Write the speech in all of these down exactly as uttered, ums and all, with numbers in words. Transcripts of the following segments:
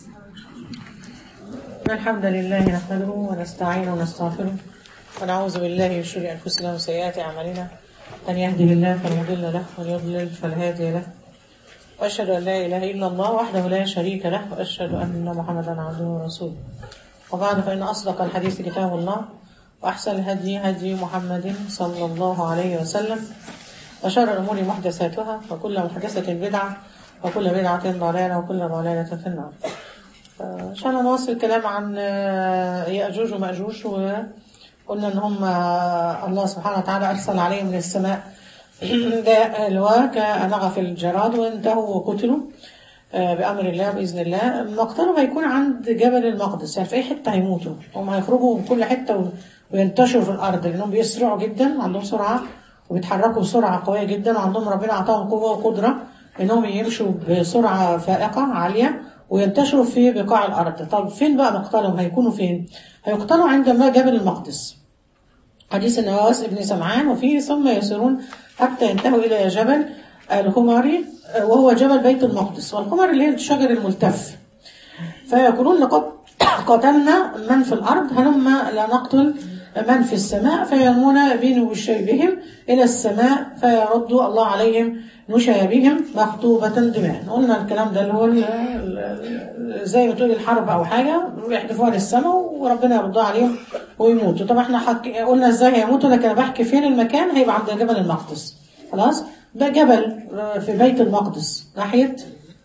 الحمد لله نحمده ونستعينه ونستغفره ونعوذ بالله من شرور أنفسنا وسيئات أعمالنا. من يهده الله فلا مضل له ومن يضلل فلا هادي له. وأشهد أن لا إله إلا الله وحده لا شريك له وأشهد أن محمدا عبده ورسوله. وبعد فإن أصدق الحديث كتاب الله وأحسن الهدي هدي محمد صلى الله عليه وسلم وشر الأمور محدثاتها وكل محدثة بدعة وكل بدعة ضلالة وكل ضلالة في النار. إن شاء الله نواصل الكلام عن يأجوج ومأجوج. وقلنا إن هم الله سبحانه وتعالى أرسل عليهم من السماء داء الواء كنغف الجراد وانتهوا وقتلوا بأمر الله بإذن الله. مقتلهم هيكون عند جبل المقدس، يعني في أي حتة هيموتوا، هم هيخرجوا من كل حتة وينتشروا في الأرض لأنهم بيسرعوا جدا، عندهم سرعة وبيتحركوا بسرعة قوية جدا، وعندهم ربنا أعطاهم قوة وقدرة إنهم يمشوا بسرعة فائقة عالية وينتشروا في بقاع الأرض. طب فين بقى مقتلهم؟ هيكونوا فين؟ هيقتلوا عند ما جبل المقدس، حديث النواس ابن سمعان. وفيه ثم يسيرون حتى ينتهوا إلى جبل الخماري وهو جبل بيت المقدس، والخمر اللي هي الشجر الملتف. فيقولون لقد قتلنا من في الأرض هلما لا نقتل من في السماء، فيرمون بنشيبهم إلى السماء فيرد الله عليهم نشابهم مخطوبة دماء. قلنا الكلام ده اللي هو زي ما تقول الحرب أو حاجة يحدفوها للسماء وربنا يردها عليهم ويموتوا. طبعا احنا حك... قلنا ازاي هيموتوا، لكن انا بحكي فين المكان. هيبقى عند جبل المقدس، خلاص. ده جبل في بيت المقدس ناحية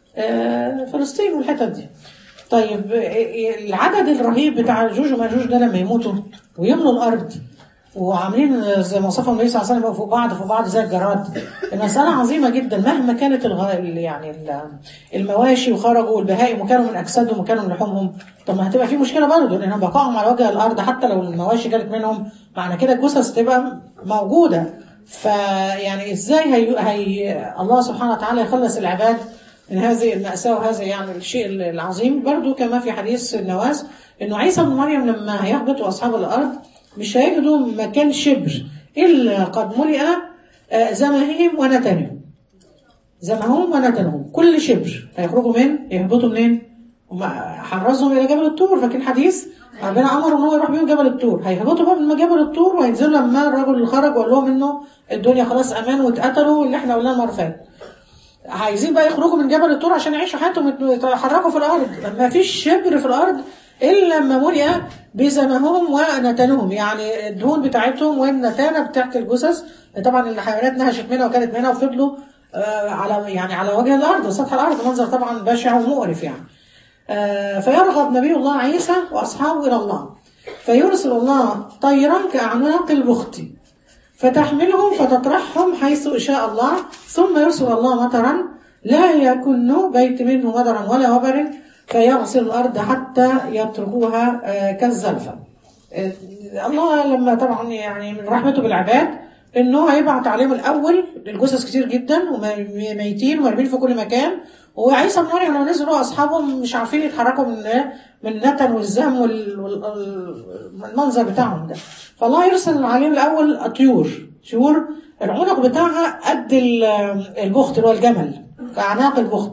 فلسطين والحتت دي. طيب العدد الرهيب بتاع جوج وماجوج ده لما يموتوا ويملوا الأرض وعاملين زي ما وصفهم النبي صلى الله عليه وسلم فوق بعض فوق بعض زي الجراد، المسألة عظيمة جدا. مهما كانت الغ... يعني المواشي وخرجوا والبهائم وكانوا من أجسادهم وكانوا من لحومهم، طب ما هتبقى في مشكلة برضه لأنهم بقائهم على وجه الأرض. حتى لو المواشي جالت منهم معنى كده الجثث تبقى موجودة. فيعني إزاي هي... هي... الله سبحانه وتعالى يخلص العباد من هذه المأساة وهذا يعني الشيء العظيم. برضه كما في حديث النواس إنه عيسى بن مريم لما هيهبطوا أصحاب الأرض مش هيجدوا مكان شبر إلا قد ملئ زمههم ونتنهم، زمههم ونتنهم، كل شبر هيخرجوا من يهبطوا منين؟ حرزهم إلى جبل الطور. فاكر حديث ربنا أمر إن هو يروح بيهم جبل الطور. هيهبطوا بقى من جبل الطور وهينزلوا لما الرجل اللي خرج وقال لهم إنه الدنيا خلاص أمان واتقتلوا اللي إحنا قلناه المرة اللي فاتت. عايزين بقى يخرجوا من جبل الطور عشان يعيشوا حياتهم يتحركوا في الأرض. ما فيش شبر في الأرض إلا لما ملئ بزمهم ونتنهم، يعني الدهون بتاعتهم والنتانة بتاعت الجثث. طبعا الحيوانات نهشت منها وكانت منها وفضلوا آه على يعني على وجه الأرض وسطح الأرض، منظر طبعا بشع ومقرف يعني. آه فيرغب نبي الله عيسى وأصحابه إلى الله، فيرسل الله طيرا كأعناق البخت فتحملهم فتطرحهم حيث شاء الله، ثم يرسل الله مطرا لا يكن بيت منه مطرا ولا وبر فيغسل الأرض حتى يتركوها كالزلفة. الله لما طبعا يعني من رحمته بالعباد إنه هيبعت عليهم الأول الجثث كتير جدا وميتين ومرمين في كل مكان. وعيسى بن مريم لما نزلوا أصحابهم مش عارفين يتحركوا من من النتن والزهم والمنظر بتاعهم ده. فالله يرسل عليهم الأول طيور، طيور العنق بتاعها قد البخت اللي هو الجمل، كأعناق البخت.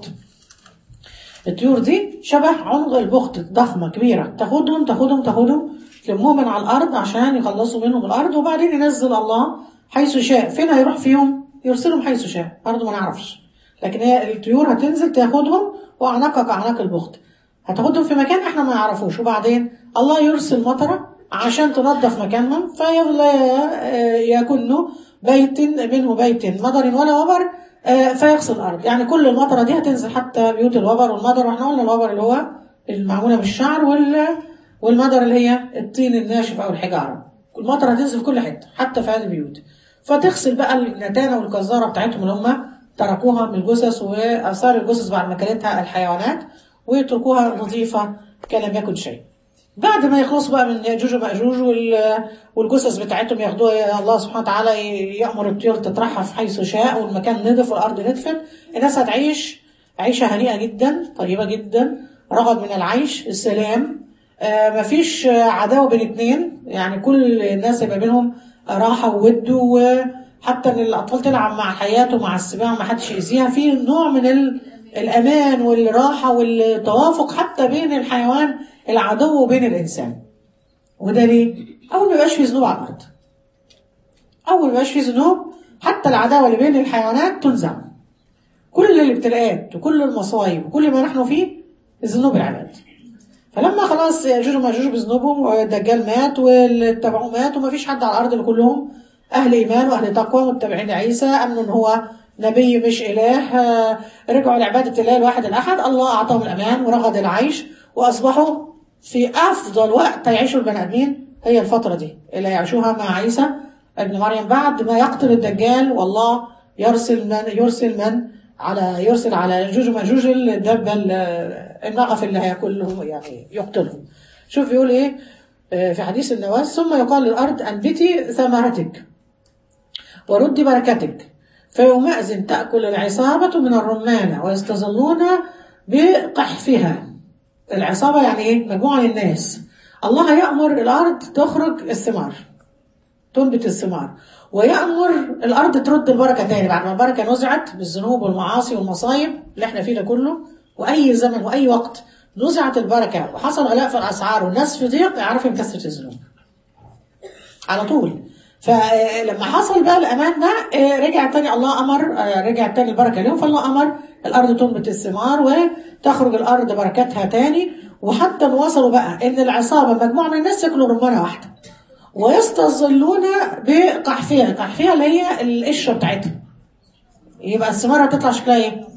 الطيور دي شبه عنق البخت، ضخمة كبيرة، تاخدهم تاخدهم تاخدهم تلمهم من على الأرض عشان يخلصوا منهم الأرض، وبعدين ينزل الله حيث شاء. فين هيروح فيهم؟ يرسلهم حيث شاء، برضه ما نعرفش. لكن هي الطيور هتنزل تاخدهم وأعناقها كأعناق البخت، هتاخدهم في مكان احنا ما نعرفوش، وبعدين الله يرسل مطرة عشان تنظف مكانهم فيلا يكن بيت منه بيت مطر ولا وبر فيغسل الأرض. يعني كل المطرة دي هتنزل حتى بيوت الوبر والمطر. واحنا قلنا الوبر اللي هو المعمولة بالشعر والمطر اللي هي الطين الناشف أو الحجارة. المطرة هتنزل في كل حتة حتى في هذه البيوت، فتغسل بقى النتانة والكزارة بتاعتهم اللي هم تركوها من الجثث وآثار الجثث بعد ما كلتها الحيوانات، ويتركوها نظيفة كلم يكن شيء. بعد ما يخلصوا بقى من يأجوج ومأجوج والجثث بتاعتهم ياخدوها، الله سبحانه وتعالى يأمر الطيور تطرحها في حيث شاء والمكان نضف والأرض نتفت. الناس هتعيش عيشة هنيئة جدا طيبة جدا، رغد من العيش، السلام، آه مفيش عداوة بين اتنين، يعني كل الناس يبقى بينهم راحة وود، وحتى ان الأطفال تلعب مع حياته مع السباع ما حدش يأذيها. في نوع من الأمان والراحة والتوافق حتى بين الحيوان العدو وبين الإنسان. وده ليه؟ أول ما يبقاش في ذنوب على الأرض، أول ما يبقاش في ذنوب حتى العداوة اللي بين الحيوانات تنزع. كل الابتلاءات وكل المصايب وكل ما نحن فيه ذنوب العباد. فلما خلاص يأجوج ومأجوج بذنوبهم والدجال مات واللي اتبعوه مات وما فيش حد على الأرض، اللي كلهم أهل إيمان وأهل تقوى متبعين عيسى، أمنوا إن هو نبي مش إله، رجعوا لعبادة الله الواحد الأحد، الله أعطاهم الأمان ورغد العيش وأصبحوا في أفضل وقت يعيشوا البني آدمين هي الفترة دي اللي يعيشوها مع عيسى ابن مريم بعد ما يقتل الدجال. والله يرسل من يرسل من على يرسل على يأجوج ومأجوج الدبة النغف اللي هياكلهم يعني يقتلهم. شوف يقول ايه في حديث النواس: ثم يقال للأرض أنبتي ثمرتك وردي بركتك، فيومئذ تأكل العصابة من الرمان ويستظلون بقحفها. العصابة يعني ايه؟ مجموعة من الناس. الله يأمر الأرض تخرج الثمار، تنبت الثمار، ويأمر الأرض ترد البركة تاني بعد ما البركة نزعت بالذنوب والمعاصي والمصايب اللي احنا فيه ده كله. وأي زمن وأي وقت نزعت البركة وحصل غلاء في الأسعار والناس في ضيق، يعرفوا كثرة الذنوب على طول. فلما حصل بقى الأمان ده رجع تاني الله أمر، رجع تاني البركة اليوم، فالله أمر الأرض تنبت الثمار وتخرج الأرض بركتها تاني. وحتى وصلوا بقى إن العصابة مجموعة من الناس ياكلوا رمانة واحدة ويستظلون بقحفها. قحفها اللي هي القشرة بتاعتها، يبقى الثمار هتطلع شكلها ايه؟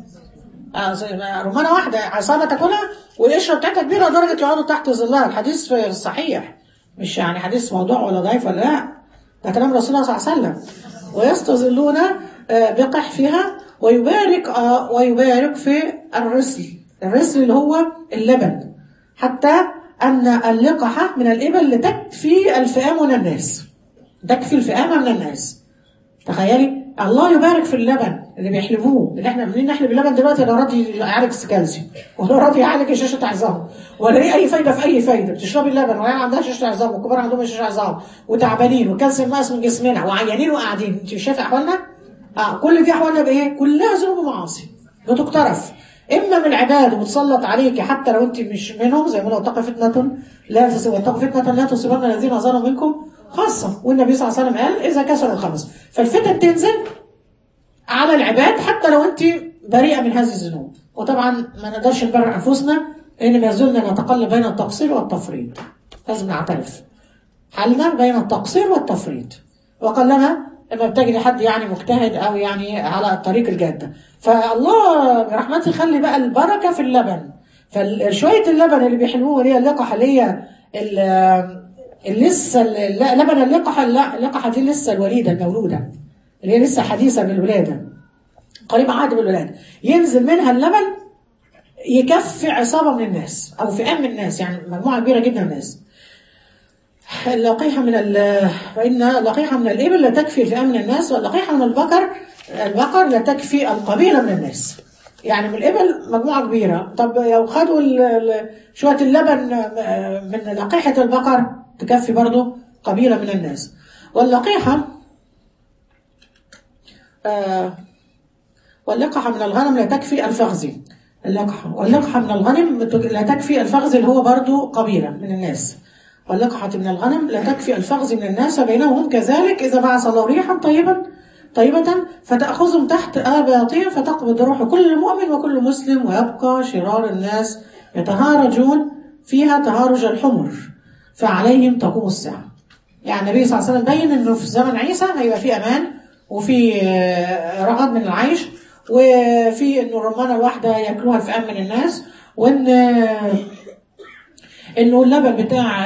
آه رمانة واحدة عصابة تاكلها والقشرة بتاعتها كبيرة لدرجة يقعدوا تحت ظلها. الحديث في الصحيح، مش يعني حديث موضوع ولا ضعيف ولا لا، ده كلام رسول الله صلى الله عليه وسلم. ويستظلون بقحفها ويبارك آه ويبارك في الرسل. الرسل اللي هو اللبن، حتى أن اللقحة من الإبل لتكفي الفئام من الناس، تكفي الفئام من الناس. تخيلي الله يبارك في اللبن اللي بيحلبوه، اللي احنا عاملين نحلب اللبن دلوقتي لا راضي يعالج الكالسيوم ولا راضي يعالج شاشة عظام ولا ليه أي فايدة في أي فايدة. بتشربي اللبن وعيال عندها شاشة عظام والكبار عندهم شاشة عظام وتعبانين وكالسيوم ناقص من جسمنا وعيانين وقاعدين. أنت شايفة أحوالنا؟ آه كل دي أحوالنا بإيه؟ كلها ذنوب ومعاصي بتقترف إما من العباد وتسلط عليك حتى لو أنت مش منهم، زي ما لو اتقى فتنة لا تصيبن فتنة لا تصيبن الذين ظلموا منكم خاصة. والنبي صلى الله عليه وسلم قال إذا كسروا الخمس. فالفتن تنزل على العباد حتى لو أنت بريئة من هذه الذنوب. وطبعا ما نقدرش نبرر أنفسنا إن ما زلنا نتقلب بين التقصير والتفريط، لازم نعترف حالنا بين التقصير والتفريط. وقلنا لما بتجد حد يعني مجتهد أو يعني على الطريق الجادة، فالله برحمته يخلي بقى البركة في اللبن. فشوية اللبن اللي بيحلوه اللي هي اللقحة، اللي هي لسه لبن اللقحة، اللقحة دي لسه الوليدة المولودة اللي هي لسه حديثة بالولادة، قريبة عهد بالولادة، ينزل منها اللبن يكفي عصابة من الناس أو فئام من الناس، يعني مجموعة كبيرة جدا من الناس. اللقيحة من ال فإن اللقيحة من الإبل لا تكفي الفئام من الناس، واللقيحة من البقر البقر لا تكفي القبيلة من الناس. يعني من الإبل مجموعة كبيرة، طب لو خدوا شوية اللبن من لقيحة البقر تكفي برضو قبيلة من الناس. واللقيحة آه واللقحة من الغنم لا تكفي الفخذي. اللقحة واللقحة من الغنم لا تكفي الفخذ اللي هو برضو قبيلة من الناس. واللقحة من الغنم لا تكفي الفخذ من الناس، فبينهم كذلك إذا بعث الله ريحا طيبا طيبة فتأخذهم تحت آباطهم فتقبض روح كل مؤمن وكل مسلم، ويبقى شرار الناس يتهارجون فيها تهارج الحمر فعليهم تقوم الساعة. يعني النبي صلى الله عليه وسلم بين إنه في زمن عيسى هيبقى في أمان وفي رغد من العيش، وفي إنه الرمانة الواحدة يأكلوها الفئام من الناس، وإن إنه اللبن بتاع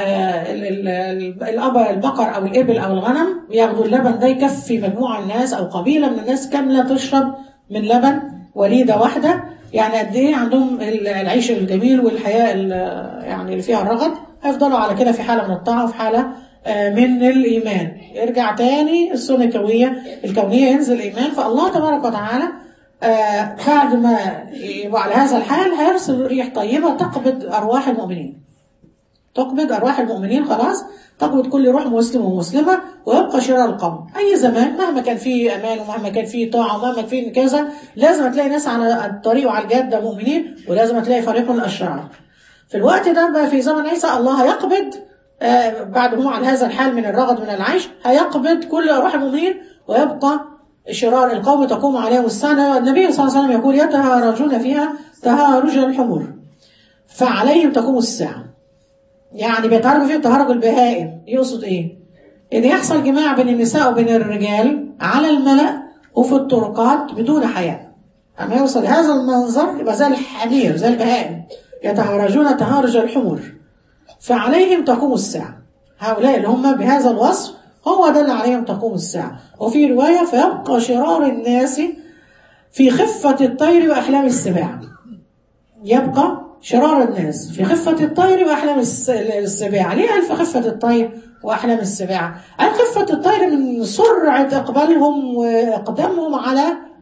البقر أو الإبل أو الغنم ياخدوا اللبن ده يكفي مجموعة الناس أو قبيلة من الناس كاملة تشرب من لبن وليدة واحدة. يعني قد إيه عندهم العيش الجميل والحياة يعني اللي فيها الرغد، هيفضلوا على كده في حالة من الطاعة وفي حالة من الإيمان. يرجع تاني السنة الكونية الكونية ينزل الإيمان. فالله تبارك وتعالى بعد ما يبقى على هذا الحال هيرسل ريح طيبة تقبض أرواح المؤمنين. تقبض ارواح المؤمنين خلاص، تقبض كل روح مسلم ومسلمه، ويبقى شرار القوم. اي زمان مهما كان فيه امان ومهما كان فيه طاعه ومهما كان فيه كذا، لازم تلاقي ناس على الطريق وعلى الجاده مؤمنين، ولازم تلاقي فريق من الاشرار. في الوقت ده بقى في زمن عيسى الله هيقبض آه بعد ما هو على هذا الحال من الرغد من العيش، هيقبض كل ارواح المؤمنين، ويبقى شرار القوم تقوم عليهم السنه. النبي صلى الله عليه وسلم يقول يتهارجون فيها تهارج الحمور، فعليهم تقوم الساعه. يعني بيتهرجوا فيه تهرج البهائم. يقصد ايه؟ ان يحصل جماع بين النساء وبين الرجال على الملأ وفي الطرقات بدون حياء. اما يوصل هذا المنظر يبقى زي الحمير زي البهائم، يتهارجون تهارج الحمور، فعليهم تقوم الساعه. هؤلاء اللي هم بهذا الوصف هو ده اللي عليهم تقوم الساعه. وفي روايه فيبقى شرار الناس في خفه الطير واحلام السباع. يبقى شرار الناس في خفة الطير وأحلام السباع. ليه قال في خفة الطير وأحلام السباع؟ قال خفة الطير من سرعة إقبالهم وإقدامهم على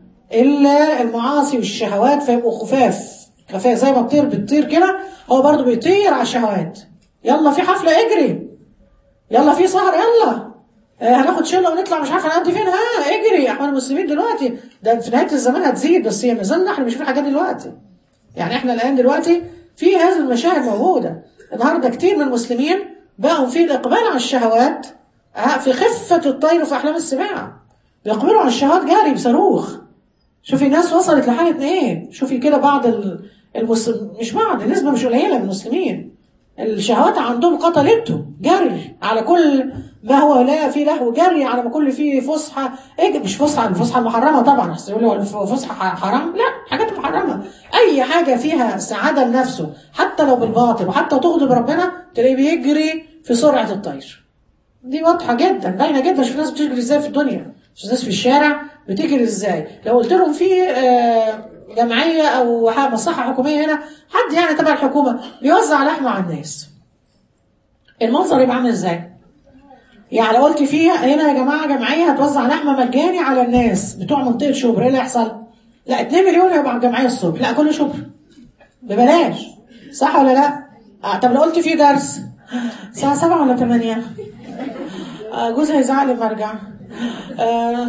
المعاصي والشهوات، فيبقوا خفاف خفاف زي ما الطير بتطير كده، هو برضو بيطير على الشهوات. يلا في حفلة اجري، يلا في سهر يلا آه هناخد شله ونطلع مش عارفه هنقضي فين، ها اجري. احنا المسلمين دلوقتي ده في نهايه الزمان هتزيد، بس هي مازلنا احنا مش في حاجات دلوقتي. يعني احنا الان دلوقتي في هذه المشاهد موجوده النهارده. كتير من المسلمين بقوا في الاقبال على الشهوات في خفه الطير وفي احلام السباع، بيقبلوا على الشهوات جاري بصاروخ. شوفي ناس وصلت لحاله ايه. شوفي كده بعض المسلم مش بعض نسبه مش قليله من المسلمين الشهوات عندهم قتلته، جري على كل ما هو لا في لهو، جري على ما كل فيه فسحه. ايه مش فسحه الفسحه المحرمه طبعا، يقولوا فسحه حرام، لا حاجات محرمه. اي حاجه فيها سعاده لنفسه حتى لو بالباطل وحتى تغضب ربنا تلاقيه بيجري في سرعه الطير. دي واضحه جدا باينه جدا. شوف الناس بتجري ازاي في الدنيا، شوف الناس في الشارع بتجري ازاي. لو قلت لهم في آه جمعيه او مصلحه حكوميه هنا، حد يعني تبع الحكومه بيوزع لحمه على الناس، المنظر يبقى عامل ازاي؟ يعني لو قلت فيها هنا يا جماعه جمعيه هتوزع لحمه مجاني على الناس بتوع منطقه شبرا، ايه اللي هيحصل؟ لا اتنين مليون يبقى الجمعيه الصبح، لا كل شبرا ببلاش، صح ولا لا؟ آه طب لو قلت في درس الساعه سبعة ولا ثمانية، آه جوزي هيزعل لما ارجع، آه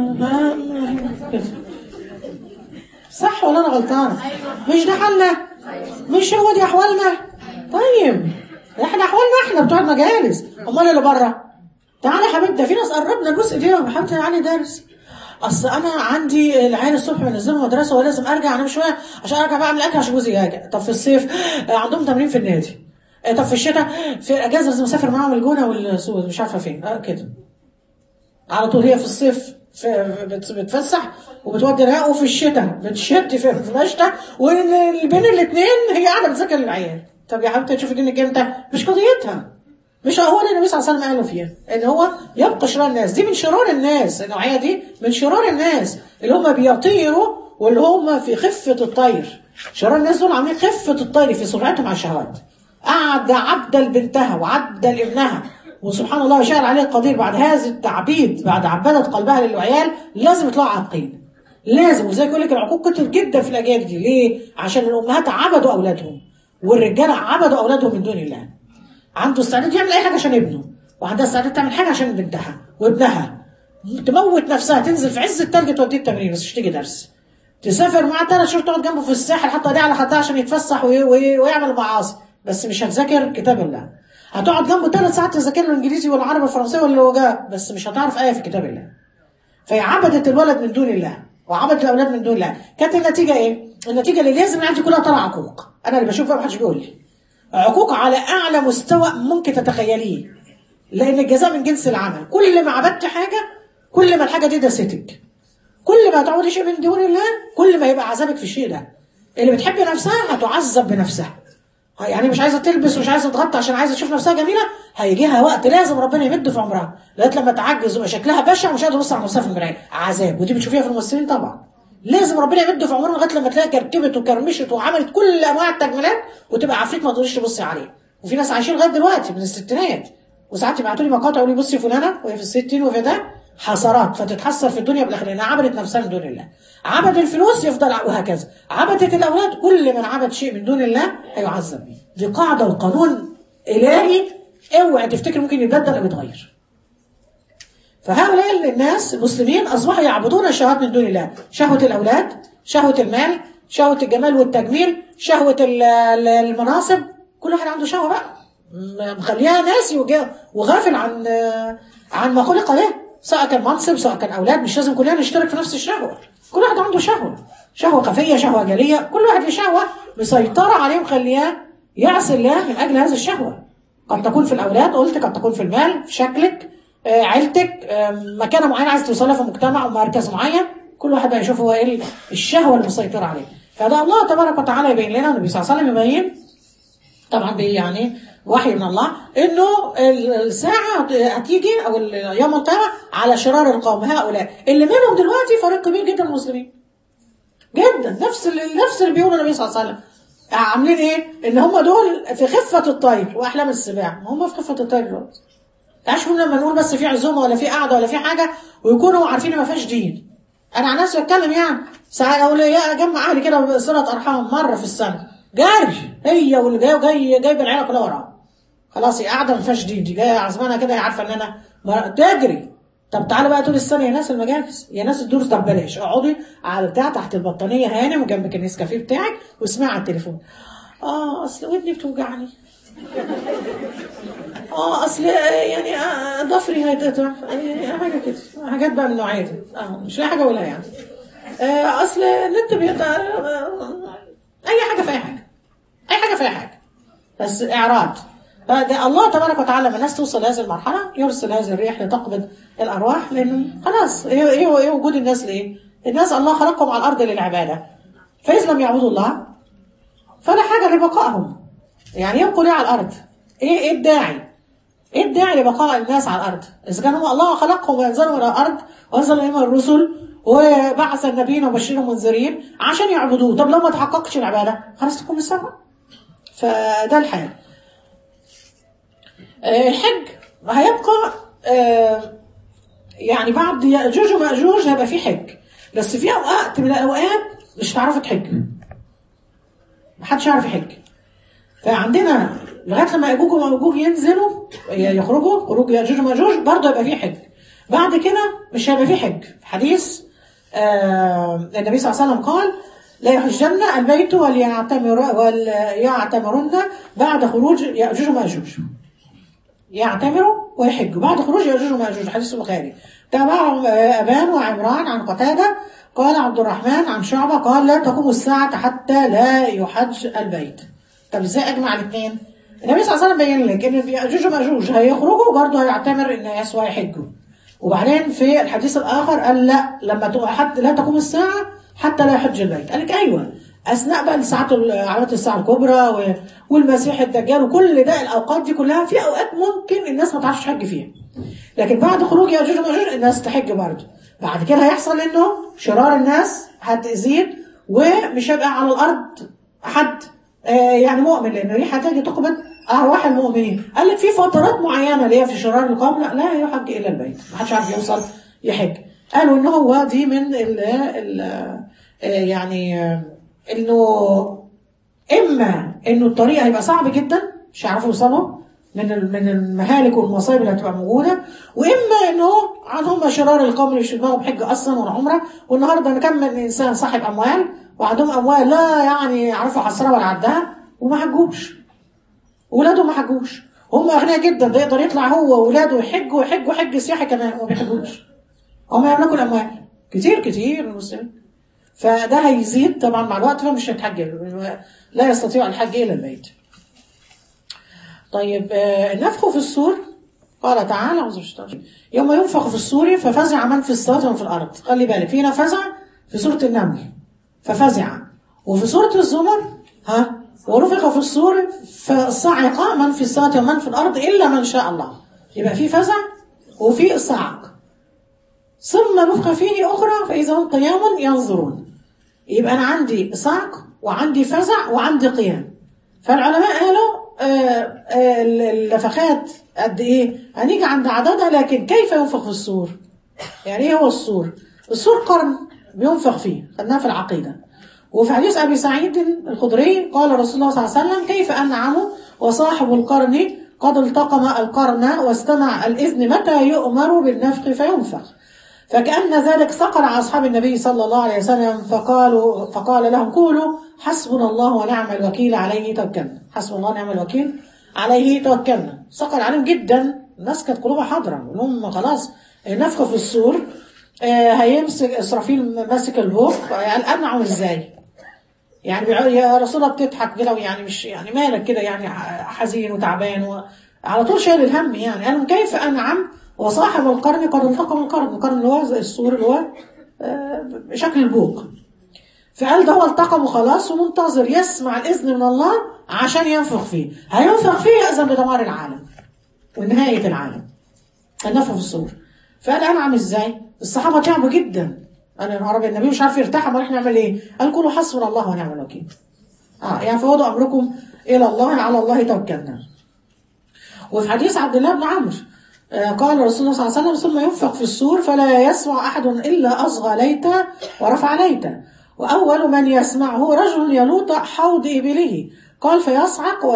صح ولا انا غلطانه؟ مش ده حالنا؟ مش هو دي احوالنا؟ طيب احنا احوالنا احنا بتوع المجالس، امال اللي بره؟ تعالى يا حبيبتي، في ناس قربنا نبص ايديهم يا حبيبتي تعالي درس، اصل انا عندي العيال الصبح بنزلهم مدرسه ولازم ارجع انام شويه عشان ارجع بقى اعمل اكل عشان جوزي يجي. طب في الصيف عندهم تمرين في النادي، طب في الشتاء في الاجازه لازم اسافر معاهم الجونه والسويس مش عارفه فين، اه كده على طول. هي في الصيف في بتفسح وبتودي رقاق، وفي الشتاء بتشتي في مشتى، وبين الاثنين هي قاعده بتذاكر للعيال. طب يا حبيبتي تشوفي دينك امتى؟ مش قضيتها. مش هو اللي النبي صلى الله عليه وسلم قالوا فيها ان هو يبقى شرار الناس. دي من شرار الناس، النوعيه دي من شرار الناس اللي هم بيطيروا واللي هم في خفه الطير. شرار الناس دول عاملين خفه الطير في سرعتهم على الشهوات. قعد عبد لبنتها وعبد لابنها، وسبحان الله شاء عليه القدير بعد هذا التعبيد، بعد عباده قلبها للعيال لازم يطلعوا عاقين، لازم. وزي يقول لك العقوق كتر جدا في الاجيال دي. ليه؟ عشان الامهات عبدوا اولادهم والرجاله عبدوا اولادهم من دون الله. عنده استعداد يعمل اي حاجه عشان ابنه، وعندها استعداد تعمل حاجه عشان بنتها وابنها، تموت نفسها تنزل في عز التلج توديه التمرين بس مش تيجي درس، تسافر معاه ثلاث شهور تقعد جنبه في الساحل حتى ايديه على خدها عشان يتفسح ويعمل معاصي، بس مش هتذاكر كتاب الله. هتقعد جنبه ثلاث ساعات تذاكر له الانجليزي والعربي والفرنسي واللغه، بس مش هتعرف ايه في كتاب الله. فهي عبدت الولد من دون الله وعبدت الاولاد من دون الله. كانت النتيجه ايه؟ النتيجه اللي لازم عندي كلها طلع عقوق. انا اللي بشوفها محدش بيقول لي عقوق على اعلى مستوى ممكن تتخيليه، لان الجزاء من جنس العمل. كل ما عبدت حاجه كل ما الحاجه دي دستك، كل ما تعودي شيء من دون الله كل ما يبقى عذابك في الشيء ده. اللي بتحب نفسها هتعذب بنفسها، يعني مش عايزه تلبس ومش عايزه تغطي عشان عايزه تشوف نفسها جميله، هيجيها وقت لازم ربنا يمد في عمرها لغايه لما تعجز ويبقى شكلها بشع ومش قادره تبص على نفسها في المرايه، عذاب. ودي بتشوفيها في الممثلين طبعا. لازم ربنا يمد في عمرها لغايه لما تلاقي كركبت وكرمشت وعملت كل انواع التجميلات وتبقى عفريت ما تقدريش تبصي عليه. وفي ناس عايشين لغايه دلوقتي من الستينات، وساعات يبعتوا لي مقاطع يقولوا لي بصي فلانه وهي في الستين وفي ده حسرات، فتتحسر في الدنيا بالاخره لانها عبدت نفسها من دون الله. عبد الفلوس يفضل وهكذا، عبدت الاولاد، كل من عبد شيء من دون الله هيعذب. دي قاعده وقانون إلهي اوعى تفتكر ممكن يتبدل أو يتغير. فهؤلاء الناس المسلمين أصبحوا يعبدون الشهوات من دون الله، شهوة الأولاد، شهوة المال، شهوة الجمال والتجميل، شهوة المناصب، كل واحد عنده شهوة بقى مخليها ناسي وغافل عن عن ما خلق له، سواء كان منصب سواء كان أولاد. مش لازم كلنا نشترك في نفس الشهوة، كل واحد عنده شهوة، شهوة خفية شهوة جلية، كل واحد له شهوة مسيطرة عليه مخلياه يعصي الله من أجل هذه الشهوة. قد تكون في الأولاد قلت، قد تكون في المال، في شكلك، آه، عيلتك، آه، مكانة معينة عايز توصلها في مجتمع أو مركز معين، كل واحد بقى يشوف هو ايه الشهوة المسيطرة عليه. فده الله تبارك وتعالى يبين لنا، النبي صلى الله عليه وسلم يبين طبعا به يعني وحي من الله انه الساعة هتيجي او يوم القيامة على شرار القوم، هؤلاء اللي منهم دلوقتي فريق كبير جدا من المسلمين جدا، نفس نفس اللي بيقوله النبي صلى الله عليه وسلم. عاملين ايه؟ ان هم دول في خفة الطير واحلام السباع، هم في خفة الطير دلوقتي. تعرفوا لما نقول بس في عزومة ولا في قعدة ولا في حاجة ويكونوا عارفين ان ما فيهاش دين. انا عن نفسي بتكلم يعني ساعات اقول يا اجمع اهلي كده بصلة ارحام مرة في السنة، جري هي واللي جاي وجاي جايب العيله كلها وراها، خلاص هي قاعده ما فيهاش دين، دي جايه عزمانه كده، هي عارفه ان انا تجري. طب تعالى بقى طول السنه يا ناس المجالس، يا ناس الدروس، طب بلاش اقعدي على بتاع تحت البطانيه هانم وجنبك النسكافيه بتاعك واسمعي على التليفون. اه اصل ودني بتوجعني، اه اصل يعني آه ضفري هيتقطع، حاجه كده، حاجات بقى من النوعيه دي، اه مش لاقي حاجه ولا يعني آه اصل النت بيقطع، آه اي حاجه في اي حاجه، اي حاجه في اي حاجه، بس اعراض. فده الله تبارك وتعالى لما الناس توصل لهذه المرحله يرسل هذه الريح لتقبض الارواح، لانه خلاص ايه ايه ايه وجود الناس ليه؟ الناس الله خلقهم على الارض للعباده، فاذا لم يعبدوا الله فلا حاجه لبقائهم. يعني يبقوا ليه على الارض؟ ايه ايه الداعي؟ ايه الداعي لبقاء الناس على الارض؟ اذا كان هم الله خلقهم وانزلهم الى الارض وانزل اليهم الرسل وبعث النبيين وبشرهم ومنذرين عشان يعبدوه، طب لو ما تحققش العباده خلاص تكون السبب. فده الحال. الحج هيبقى يعني بعد يأجوج ومأجوج هيبقى في حج، بس في اوقات من الاوقات مش هتعرفوا تحجوا، محدش يعرف يحج. فعندنا لغايه لما يأجوج ومأجوج ينزلوا يخرجوا خروج يأجوج ومأجوج برضه هيبقى في حج، بعد كده مش هيبقى في حج. في حديث النبي صلى الله عليه وسلم قال لا يحجن البيت وليعتمر وليعتمرن بعد خروج يأجوج ومأجوج، يعتمروا ويحجوا بعد خروج يأجوج ومأجوج. حديث البخاري. تابعهم أبان وعمران عن قتادة قال عبد الرحمن عن شعبة قال لا تقوم الساعة حتى لا يحج البيت. طب ازاي اجمع الاثنين؟ النبي صلى الله عليه وسلم بين لك ان يأجوج ومأجوج هيخرجوا برضه هيعتمر الناس وهيحجوا، وبعدين في الحديث الآخر قال لا لما حتى لا تقوم الساعة حتى لا يحج البيت. قال لك أيوة أثناء بقى ساعات علامات الساعة الكبرى والمسيح الدجال وكل ده الأوقات دي كلها، في أوقات ممكن الناس ما تعرفش تحج فيها، لكن بعد خروج يأجوج ومأجوج الناس تحج برضه. بعد كده هيحصل إنه شرار الناس هتزيد ومش هيبقى على الأرض حد آه يعني مؤمن، لأن الريح هتيجي تقبض أرواح المؤمنين. قال لك في فترات معينة اللي هي في شرار القوم لا لا يحج إلا البيت، ما حدش عارف يوصل يحج. قالوا إن هو دي من ال ال يعني إنه إما إنه الطريق هيبقى صعب جدا مش هيعرفوا يوصلوا من من المهالك والمصايب اللي هتبقى موجودة، وإما إنه عندهم شرار القوم اللي مش في دماغهم حج أصلا ولا عمرة، والنهارده نكمل إنسان صاحب أموال وعندهم أموال لا يعني يعرفوا حصرها ولا عدها وما حجوش، ولاده ما حجوش، هم اغنياء جدا، ده يقدر يطلع هو واولاده يحجوا ويحجوا حج سياحي كمان وما بيحجوش، هم يملكوا الاموال كتير كتير المسلمين. فده هيزيد طبعا مع الوقت، فمش هيتحج، لا يستطيع الحج الى البيت. طيب النفخ في الصور قال تعالى اعوذ بالله يوم ينفخ في الصور ففزع من في السماوات ومن في الارض. خلي بالك فينا فزع في سوره النمل ففزع، وفي سوره الزمر ها ونفخ في الصور فصعق من في السماوات ومن في الأرض إلا من شاء الله. يبقى في فزع وفي صعق، ثم نفخ فيه أخرى فإذا هم قيام ينظرون. يبقى أنا عندي صعق وعندي فزع وعندي قيام. فالعلماء قالوا النفخات قد إيه؟ هنيجي عند عددها، لكن كيف ينفخ في الصور؟ يعني إيه هو الصور؟ الصور قرن بينفخ فيه، خدناها في العقيدة. وفي حديث أبي سعيد الخدري قال رسول الله صلى الله عليه وسلم كيف أنعم وصاحب القرن قد التقم القرن واستمع الإذن متى يؤمر بالنفخ فينفخ. فكأن ذلك ثقل على أصحاب النبي صلى الله عليه وسلم، فقالوا فقال لهم قولوا حسبنا الله ونعم الوكيل عليه توكلنا. حسبنا الله ونعم الوكيل عليه توكلنا. ثقل عليهم جدا، الناس كانت قلوبها حاضرة، هم خلاص نفخ في الصور، آه هيمسك إسرافيل ماسك البوق، قال أنعم إزاي؟ يعني يا رسول الله بتضحك كده، يعني مش يعني مالك كده، يعني حزين وتعبان وعلى طول شايل الهم. يعني قالوا كيف أنعم وصاحب القرن قد التقم القرن. القرن اللي هو السور اللي هو بشكل البوق. فقال ده هو التقم خلاص ومنتظر يسمع الإذن من الله عشان ينفخ فيه. هينفخ فيه يأذن بدمار العالم ونهاية العالم، النفخ في الصور. فقال أنعم إزاي؟ الصحابة تعبوا جدا. أنا يا نهار أبيض، النبي مش عارف يرتاح، امال احنا نعمل إيه؟ قال قولوا حسبنا الله ونعم الوكيل. آه يعني فوضوا أمركم إلى الله، على الله توكلنا. وفي حديث عبد الله بن عمرو قال رسول الله صلى الله عليه وسلم ثم ينفخ في الصور فلا يسمع أحد إلا أصغى ليته ورفع ليته، وأول من يسمعه رجل يلوط حوض إبله، قال فيصعق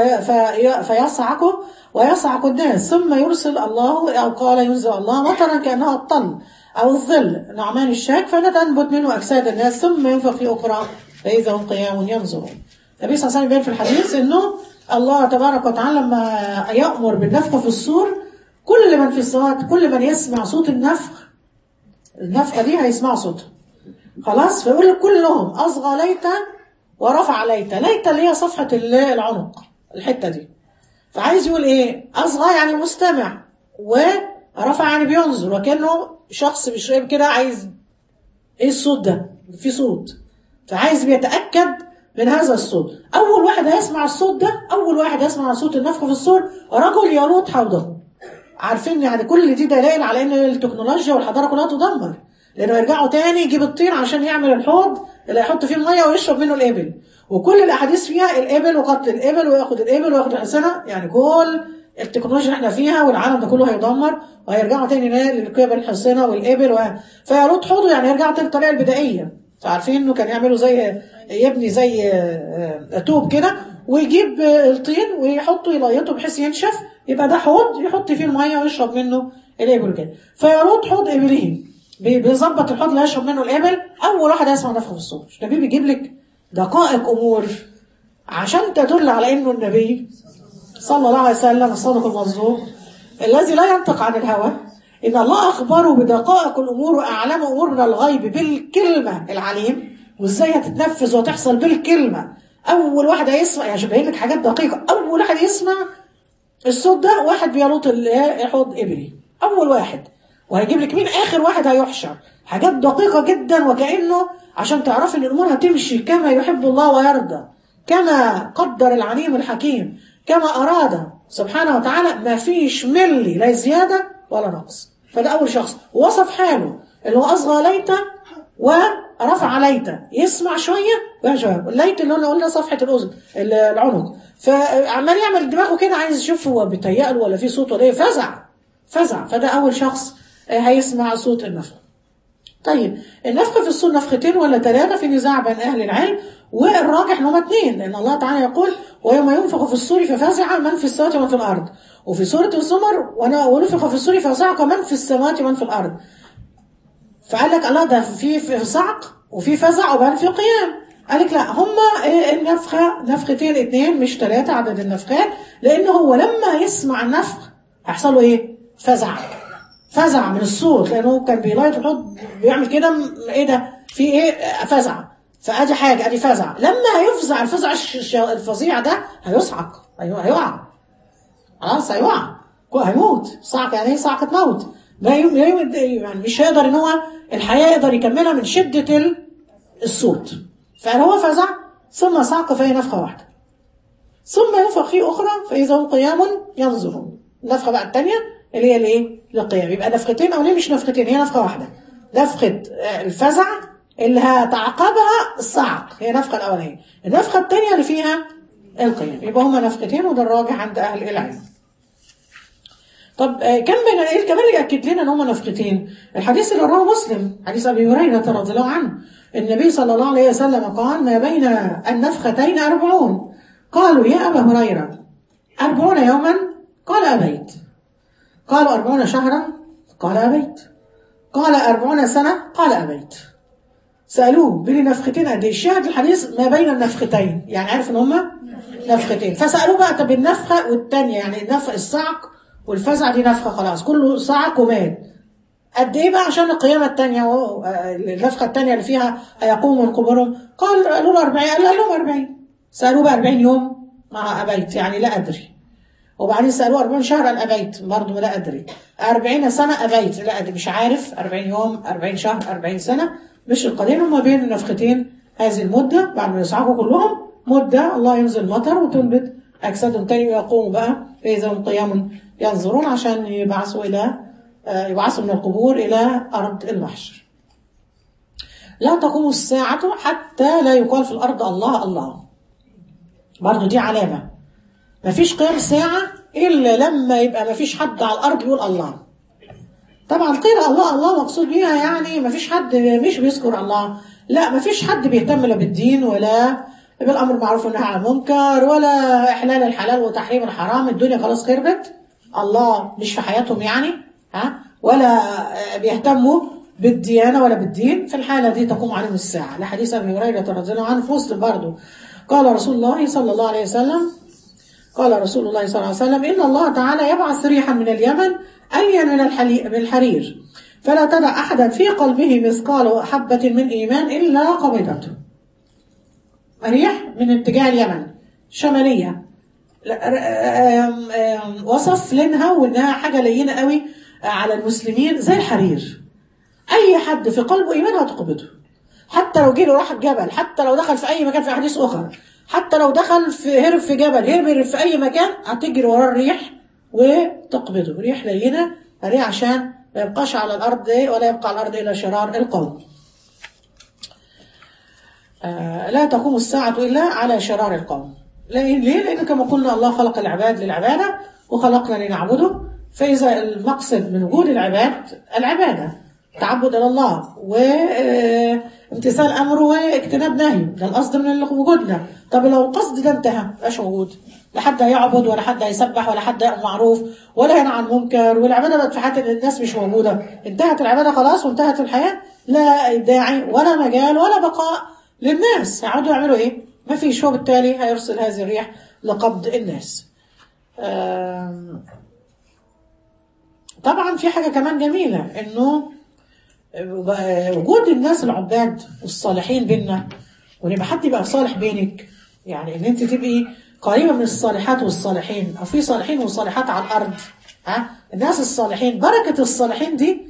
فيصعق ويصعق الناس، ثم يرسل الله أو قال ينزل الله مطرا كأنها الطل أو الظل نعمان الشاك فتنبت منه أجساد الناس، ثم ينفخ في أخرى فإذا هم قيام ينظرون. النبي صلى الله عليه وسلم بيقول في الحديث إنه الله تبارك وتعالى لما يأمر بالنفخ في الصور كل من في السماوات، كل من يسمع صوت النفخ، النفخة دي هيسمع صوتها خلاص، فيقول كلهم أصغى ليته ورفع ليته. ليته اللي هي صفحة العنق، الحتة دي. فعايز يقول إيه؟ أصغى يعني مستمع، ورفع يعني بينظر، وكأنه شخص مش كده عايز إيه الصوت ده؟ في صوت، فعايز بيتأكد من هذا الصوت. أول واحد هيسمع الصوت ده، أول واحد هيسمع صوت النفخ في الصور رجل يلوط حوضه. عارفين يعني كل دي دلائل على ان التكنولوجيا والحضاره كلها تدمر، لانه يرجعوا تاني يجيب الطين عشان يعمل الحوض اللي يحط فيه الميه ويشرب منه الابل، وكل الاحاديث فيها الابل وقتل الابل وياخد الابل وياخد الحصنه. يعني كل التكنولوجيا اللي احنا فيها والعالم ده كله هيدمر، وهيرجعوا تاني للقيم الحصنه والابل و... فيلوط حوضه يعني يرجع تاني للطريقه البدائيه. فعارفين انه كان يعملوا زي يبني زي توب كده ويجيب الطين ويحطه يليطه بحيث ينشف، يبقى ده حوض يحط فيه الميه ويشرب منه الابل كده. فيلوط حوض ابلهم، بيظبط الحوض اللي هيشرب منه الابل. اول واحد هيسمع نفخه في الصور. النبي بيجيب لك دقائق امور عشان تدل على انه النبي صلى الله عليه وسلم الصادق المصدوق الذي لا ينطق عن الهوى، ان الله اخبره بدقائق الامور واعلام امور من الغيب بالكلمه العليم، وازاي هتتنفذ وتحصل بالكلمه. اول واحد هيسمع، يعني باين لك حاجات دقيقه. اول واحد يسمع الصوت ده واحد بيلوط حوض ابلي، اول واحد. وهيجيب لك مين اخر واحد هيحشر، حاجات دقيقه جدا، وكانه عشان تعرفي ان الامور هتمشي كما يحب الله ويرضى، كما قدر العليم الحكيم، كما اراد سبحانه وتعالى، ما فيش ملي لا زياده ولا نقص. فده اول شخص وصف حاله اللي هو اصغى ليته ورفع ليته، يسمع شويه ويشوف الليت اللي قلنا صفحه الاذن العنق، فعمال يعمل دماغه كده عايز يشوف هو بيتهيأ له ولا في صوت ولا ايه. فزع فزع فده اول شخص هيسمع صوت النفخ. طيب النفخ في الصور نفختين ولا ثلاثه؟ في نزاع بين اهل العلم، والراجح ان هما اثنين، لان الله تعالى يقول ويوم ينفخ في الصور ففزع من في السماوات ومن في الارض، وفي سوره الزمر ونفخ في الصور فصعق من في السماوات ومن في الارض. فقال لك الله ده في في صعق وفي فزع وبعدين في قيام. قال لك لا، هما النفخه نفختين اثنين مش ثلاثه عدد النفخات، لان هو لما يسمع النفخ هيحصل له ايه؟ فزع فزع من الصوت، لانه كان بيلايط الحوض بيعمل كده، ايه ده في ايه؟ فزع. فادي حاجه، ادي فزع. لما هيفزع الفزع الفظيع ده هيصعق، ايوه هيقع خلاص، هيقع هيموت. صعق يعني ايه؟ صعقه موت. ما يوم يوم يعني مش هيقدر ان هو الحياه يقدر يكملها من شده الصوت. فقال هو فزع ثم صعق فهي نفخه واحده، ثم ينفخ فيه اخرى فاذا هم قيام ينظرون. النفخه بقى الثانيه اللي هي الايه؟ القيام. يبقى نفختين او ليه مش نفختين؟ هي نفخه واحده. نفخه الفزع اللي هتعقبها الصعق هي النفخه الاولانيه، النفخه الثانيه اللي فيها القيام. يبقى هما نفختين، وده الراجح عند اهل العلم. طب كم بين ايه كمان اللي ياكد لنا ان هما نفختين؟ الحديث اللي رواه مسلم، حديث ابي هريره رضي الله عنه، النبي صلى الله عليه وسلم قال ما بين النفختين أربعون. قالوا يا ابا هريره أربعون يوما قال أبيت. قالوا أربعون شهرا قال أبيت. قال أربعون سنة قال أبيت. سألوه بين نفختين قد ايه؟ الشاهد الحديث ما بين النفختين، يعني عارف ان هما نفختين. فسألوه بقى طب النفخة والتانية، يعني النفخ الصعق والفزع دي نفخة خلاص كله صعق ومات، قد ايه بقى عشان القيامة التانية النفخة التانية اللي فيها هيقوموا من قبورهم؟ قال قالوا له أربعين، قال لهم أربعين. سألوه بقى أربعين يوم مع أبيت يعني لا أدري. وبعدين سألوه أربعين شهرا أبيت برضه لا أدري. أربعين سنة أبيت لا أدري، مش عارف. أربعين يوم، أربعين شهر، أربعين سنة، مش القضية ما بين النفختين هذه المدة بعد ما يصعقوا كلهم مدة الله ينزل مطر وتنبت أجسادهم تاني ويقوموا بقى فإذا هم قيام ينظرون عشان يبعثوا إلى يبعثوا من القبور إلى أرض المحشر. لا تقوم الساعة حتى لا يقال في الأرض الله الله. برضو دي علامة مفيش قيام ساعة إلا لما يبقى مفيش حد على الأرض يقول الله. طبعا قيل الله الله مقصود بيها يعني مفيش حد مش بيذكر الله، لا مفيش حد بيهتم لا بالدين ولا بالأمر معروف والنهي عن المنكر ولا إحلال الحلال وتحريم الحرام. الدنيا خلاص خربت، الله مش في حياتهم يعني، ها، ولا بيهتموا بالديانة ولا بالدين. في الحالة دي تقوم عليهم الساعة. لحديث أبي هريرة رضي الله عنه في مسلم برضه قال رسول الله صلى الله عليه وسلم قال رسول الله صلى الله عليه وسلم إن الله تعالى يبعث ريحا من اليمن ألين من الحرير فلا تدع أحدا في قلبه مثقال حبة من إيمان إلا قبضته. ريح من اتجاه اليمن شمالية، وصف لنها وإنها حاجة لينة قوي على المسلمين زي الحرير. أي حد في قلبه إيمان هتقبضه، حتى لو جيله راح الجبل، حتى لو دخل في أي مكان في أحاديث أخرى، حتى لو دخل في هرب في جبل هرب في أي مكان هتجري وراه الريح وتقبضه. ريح لينة ريح عشان ما يبقاش على الأرض ولا يبقى على الأرض إلا شرار القوم. آه لا تقوم الساعة إلا على شرار القوم. ليه؟ لأن كما قلنا الله خلق العباد للعبادة وخلقنا لنعبده. فإذا المقصد من وجود العباد العبادة تعبد إلى الله وامتثال أمره واجتناب نهيه، ده القصد من وجودنا. طب لو القصد ده انتهى مبقاش موجود، لا حد هيعبد ولا حد هيسبح ولا حد هيأمر معروف ولا ينهى عن منكر، والعبادة بقت في حياة الناس مش موجودة، انتهت العبادة خلاص وانتهت الحياة، لا داعي ولا مجال ولا بقاء للناس. هيقعدوا يعملوا ايه؟ مفيش. هو بالتالي هيرسل هذه الريح لقبض الناس. طبعا في حاجة كمان جميلة انه وجود الناس العباد والصالحين بيننا، وان يبقى حد يبقى صالح بينك، يعني ان انت تبقي قريبة من الصالحات والصالحين، او في صالحين وصالحات على الارض. ها، الناس الصالحين بركة الصالحين دي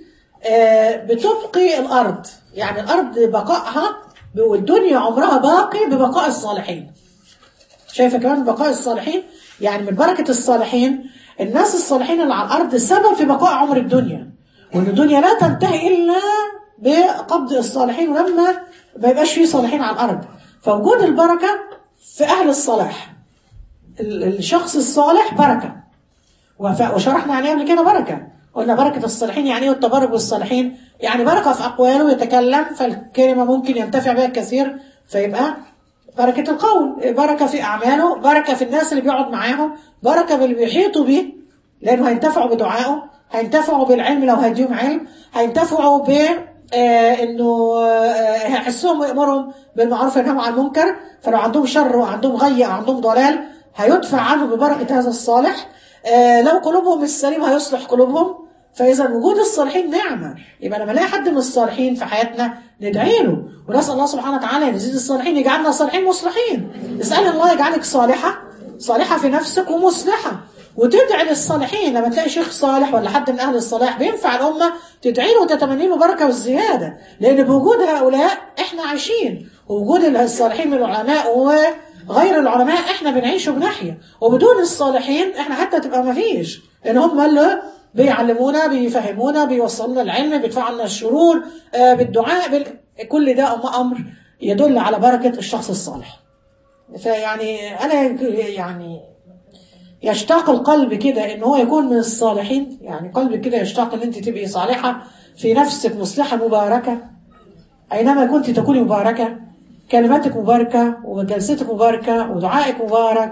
بتبقي الارض، يعني الارض بقائها والدنيا عمرها باقي ببقاء الصالحين. شايفة كمان بقاء الصالحين، يعني من بركة الصالحين الناس الصالحين اللي على الارض سبب في بقاء عمر الدنيا، وان الدنيا لا تنتهي الا بقبض الصالحين ولما ما يبقاش فيه صالحين على الارض. فوجود البركه في اهل الصلاح، الشخص الصالح بركه، وشرحنا عليها قبل كده بركه، قلنا بركه الصالحين يعني ايه، والتبرك بالصالحين يعني بركه في اقواله يتكلم فالكلمه ممكن ينتفع بها الكثير فيبقى بركه القول، بركه في اعماله، بركه في الناس اللي بيقعد معاهم، بركه باللي بيحيطوا به لانه هينتفعوا بدعائه، هينتفعوا بالعلم لو هيديهم علم، هينتفعوا ب آه انه آه هيحسهم ويأمرهم بالمعروف وينهوا عن المنكر. فلو عندهم شر وعندهم غي او عندهم ضلال هيدفع عنه ببركه هذا الصالح. آه لو قلوبهم مش سليمه هيصلح قلوبهم. فاذا وجود الصالحين نعمه. يبقى لما نلاقي حد من الصالحين في حياتنا ندعي له ونسال الله سبحانه وتعالى ان يزيد الصالحين، يجعلنا صالحين مصلحين. اسال الله يجعلك صالحه صالحه في نفسك ومصلحه، وتدعي للصالحين. لما تلاقي شيخ صالح ولا حد من أهل الصلاح بينفع الأمة تدعي له وتتمني له بركة والزيادة، لأن بوجود هؤلاء إحنا عايشين، ووجود الصالحين من العلماء وغير العلماء إحنا بنعيش وبنحيا، وبدون الصالحين إحنا حتى تبقى مفيش، لأن هم اللي بيعلمونا بيفهمونا بيوصلنا العلم بيدفعوا لنا الشرور آه بالدعاء بال... كل ده أمر يدل على بركة الشخص الصالح. فيعني أنا يعني يشتاق القلب كده ان هو يكون من الصالحين، يعني قلبك كده يشتاق ان انت تبقي صالحة في نفسك مصلحة مباركة اينما كنت تكوني مباركة، كلماتك مباركة وجلستك مباركة ودعائك مبارك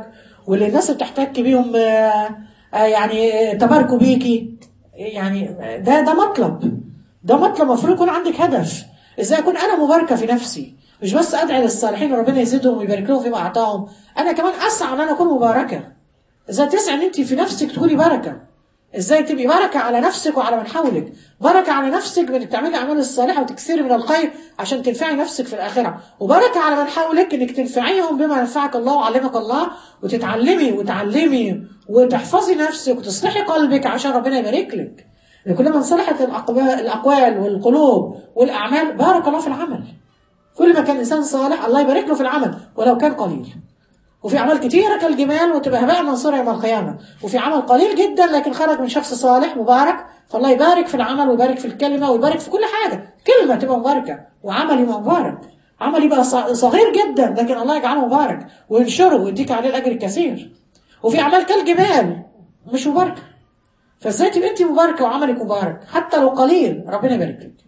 واللي الناس اللي بتحتك بيهم آه آه يعني تباركوا بيكي، يعني ده ده مطلب، ده مطلب المفروض يكون عندك هدف. ازاي اكون انا مباركه في نفسي، مش بس ادعي للصالحين ربنا يزيدهم ويبارك لهم فيما اعطاهم، انا كمان اسعى ان انا اكون مباركه. ازاي تسعى ان انت في نفسك تكوني بركه، ازاي تبقي بركه على نفسك وعلى من حولك، بركه على نفسك بانك تعملي الاعمال الصالحه وتكثري من الخير عشان تنفعي نفسك في الاخره، وبركه على من حولك انك تنفعيهم بما ينفعك الله وعلمك الله، وتتعلمي وتعلمي وتحفظي نفسك وتصلحي قلبك عشان ربنا يبارك لك. كلما انصلحت الاقوال والقلوب والاعمال بارك الله في العمل. كل ما كان الانسان صالح الله يبارك له في العمل ولو كان قليل. وفي اعمال كتيره كالجبال وتبقى هباء منصوره يوم القيامه، وفي عمل قليل جدا لكن خرج من شخص صالح مبارك، فالله يبارك في العمل ويبارك في الكلمه ويبارك في كل حاجه. كلمه تبقى مباركه وعمل يبقى مبارك، عمل يبقى صغير جدا لكن الله يجعله مبارك وينشره ويديك عليه الاجر الكثير. وفي اعمال كالجبال مش مباركه، فازاي تبقى انت مباركه وعملك مبارك حتى لو قليل ربنا يبارك لك.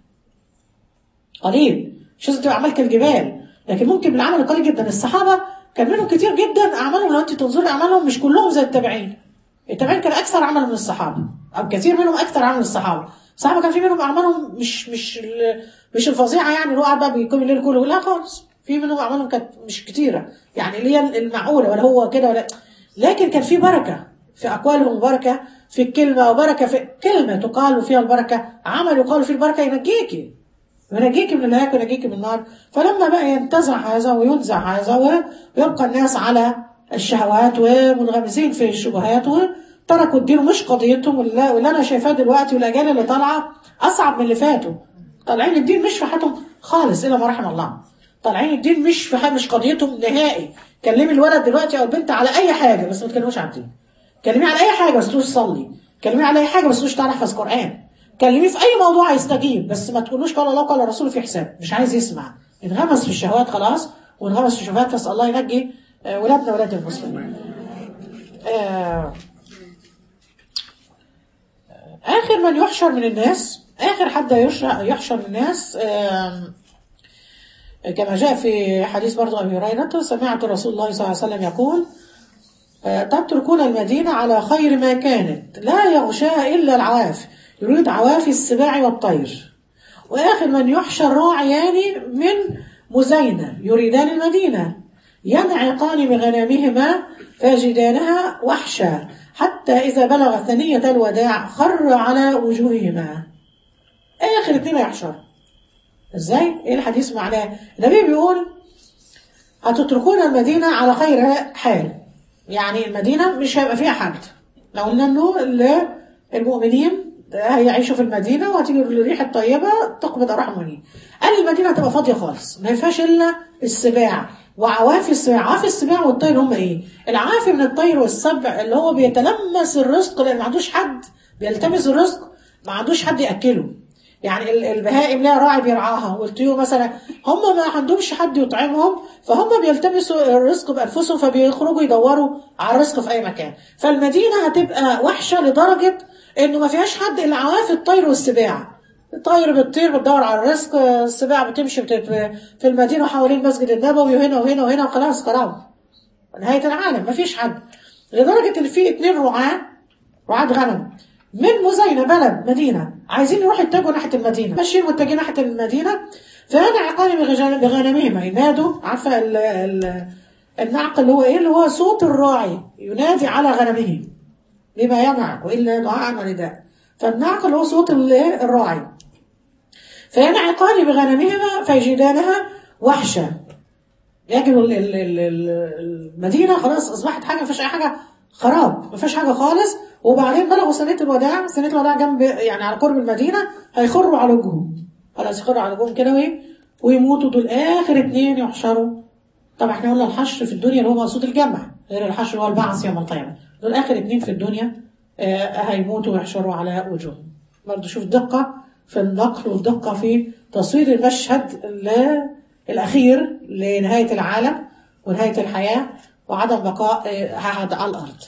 قليل مش لازم تبقى اعمال كالجبال، لكن ممكن بالعمل القليل جدا. الصحابه كان منهم كتير جدا اعمالهم لو انت تنظري اعمالهم مش كلهم زي التابعين. التابعين كان اكثر عمل من الصحابه، او كثير منهم اكثر عمل من الصحابه. الصحابه كان في منهم اعمالهم مش مش مش الفظيعه، يعني اللي هو قاعد بقى بيقوم الليل كله، لا خالص. في منهم اعمالهم كانت مش كتيره، يعني اللي هي المعقوله، ولا هو كده ولا، لكن كان في بركه في اقوالهم، بركه في الكلمه، وبركه في كلمه تقال وفيها البركه، عمل يقال فيه البركه ينجيكي وينجيكي من الهلاك وينجيكي من النار. فلما بقى ينتزع هذا وينزع هذا ويبقى الناس على الشهوات ومنغمسين في الشبهات وتركوا الدين مش قضيتهم، واللي انا شايفاه دلوقتي والاجيال اللي طالعه اصعب من اللي فاتوا، طالعين الدين مش في حياتهم خالص الا ما رحم الله. طالعين الدين مش في حاجة، مش قضيتهم نهائي. كلمي الولد دلوقتي او البنت على اي حاجه بس ما تكلموش عن الدين. كلميه على اي حاجه بس تقولوش صلي، كلميه على اي حاجه بس تقولوش تعالى احفظ قران، كلميه في اي موضوع هيستجيب بس ما تقولوش قال الله قال الرسول في حساب، مش عايز يسمع. انغمس في الشهوات خلاص، وانغمس في الشهوات، فاسال الله ينجي ولادنا ولاد المسلمين. آه اخر من يحشر من الناس، اخر حد يحشر من الناس آه كما جاء في حديث برضه ابي هريره، سمعت رسول الله صلى الله عليه وسلم يقول: تتركون المدينة على خير ما كانت لا يغشاها إلا العواف، يريد عوافي السباع والطير. وآخر من يحشر راعيان من مزينة يريدان المدينة ينعقان بغنمهما فيجدانها وحشا حتى إذا بلغ ثنية الوداع خر على وجوههما. آخر اتنين يحشر. ازاي؟ ايه الحديث معناه؟ النبي بيقول: هتتركون المدينة على خير حال، يعني المدينة مش هيبقى فيها حد. لو قلنا انه المؤمنين هيعيشوا في المدينة وهتيجي الريح الطيبة تقبض أرواح المؤمنين. قال المدينة هتبقى فاضية خالص، ما فيهاش إلا السباع وعوافي السباع. عوافي السباع والطير هم إيه؟ العافي من الطير والسبع اللي هو بيتلمس الرزق، لأن ما عندوش حد بيلتمس الرزق، ما عندوش حد يأكله. يعني البهائم لها راعي بيرعاها، والطيور مثلا هم ما عندهمش حد يطعمهم، فهم بيلتمسوا الرزق بأنفسهم، فبيخرجوا يدوروا على الرزق في أي مكان. فالمدينة هتبقى وحشة لدرجة إنه ما فيهاش حد إلا عواف الطير والسباع. الطير بتطير بتدور على الرزق، السباع بتمشي في المدينة حوالين المسجد النبوي وهنا وهنا وهنا وخلاص خلاص نهاية العالم، ما فيش حد. لدرجة إن في اتنين رعاة رعاة غنم من مزينة بلد مدينة عايزين يروحوا يتجهوا ناحية المدينة، ماشيين متجهين ناحية المدينة، فينعقان بغنمهما ينادوا. عارفة ال ال النعق اللي هو ايه؟ اللي هو صوت الراعي ينادي على غنمه لما ينعق وإلا دعاء ونداء. فالنعق اللي هو صوت الراعي. فينعقان بغنمهما فيجدانها وحشة، يجدوا المدينة خلاص أصبحت حاجة ما فيش أي حاجة، خراب ما فيش حاجة خالص. وبعدين بلغوا سنة الوداع، سنة الوداع جنب يعني على قرب المدينة، هيخروا على وجوههم خلاص، يخروا على وجوههم كده وايه ويموتوا. دول آخر اتنين يحشروا. طبعا احنا قلنا الحشر في الدنيا اللي هو مقصود الجمع، غير الحشر هو البعث يوم القيامة. دول آخر اتنين في الدنيا آه هيموتوا ويحشروا على وجوههم. برضه شوف دقة في النقل والدقة في تصوير المشهد الأخير لنهاية العالم ونهاية الحياة وعدم بقاء آه على الأرض.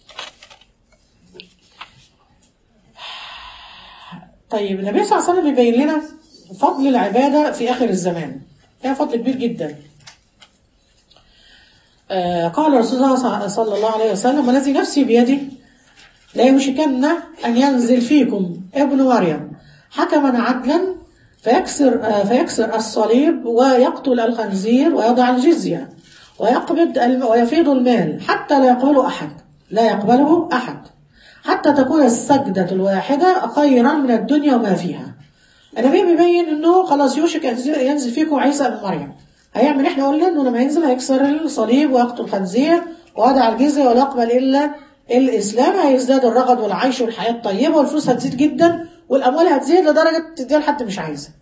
طيب النبي صلى الله عليه وسلم بيبين لنا فضل العبادة في آخر الزمان، فيها فضل كبير جدا. آه قال رسول الله صلى الله عليه وسلم: والذي نفسي بيده لا يوشكن أن ينزل فيكم ابن مريم حكما عدلا فيكسر, آه فيكسر الصليب ويقتل الخنزير ويضع الجزية ويقبض ويفيض المال حتى لا يقبله أحد لا يقبله أحد حتى تكون السجدة الواحدة خيرا من الدنيا وما فيها. النبي بيبين انه خلاص يوشك ينزل فيكم عيسى ابن مريم. هيعمل احنا قلنا انه لما ينزل هيكسر الصليب ويقتل الخنزير ويضع الجزية ولا يقبل الا الاسلام. هيزداد الرغد والعيش والحياة الطيبة والفلوس هتزيد جدا والاموال هتزيد لدرجة تديها لحد مش عايزها.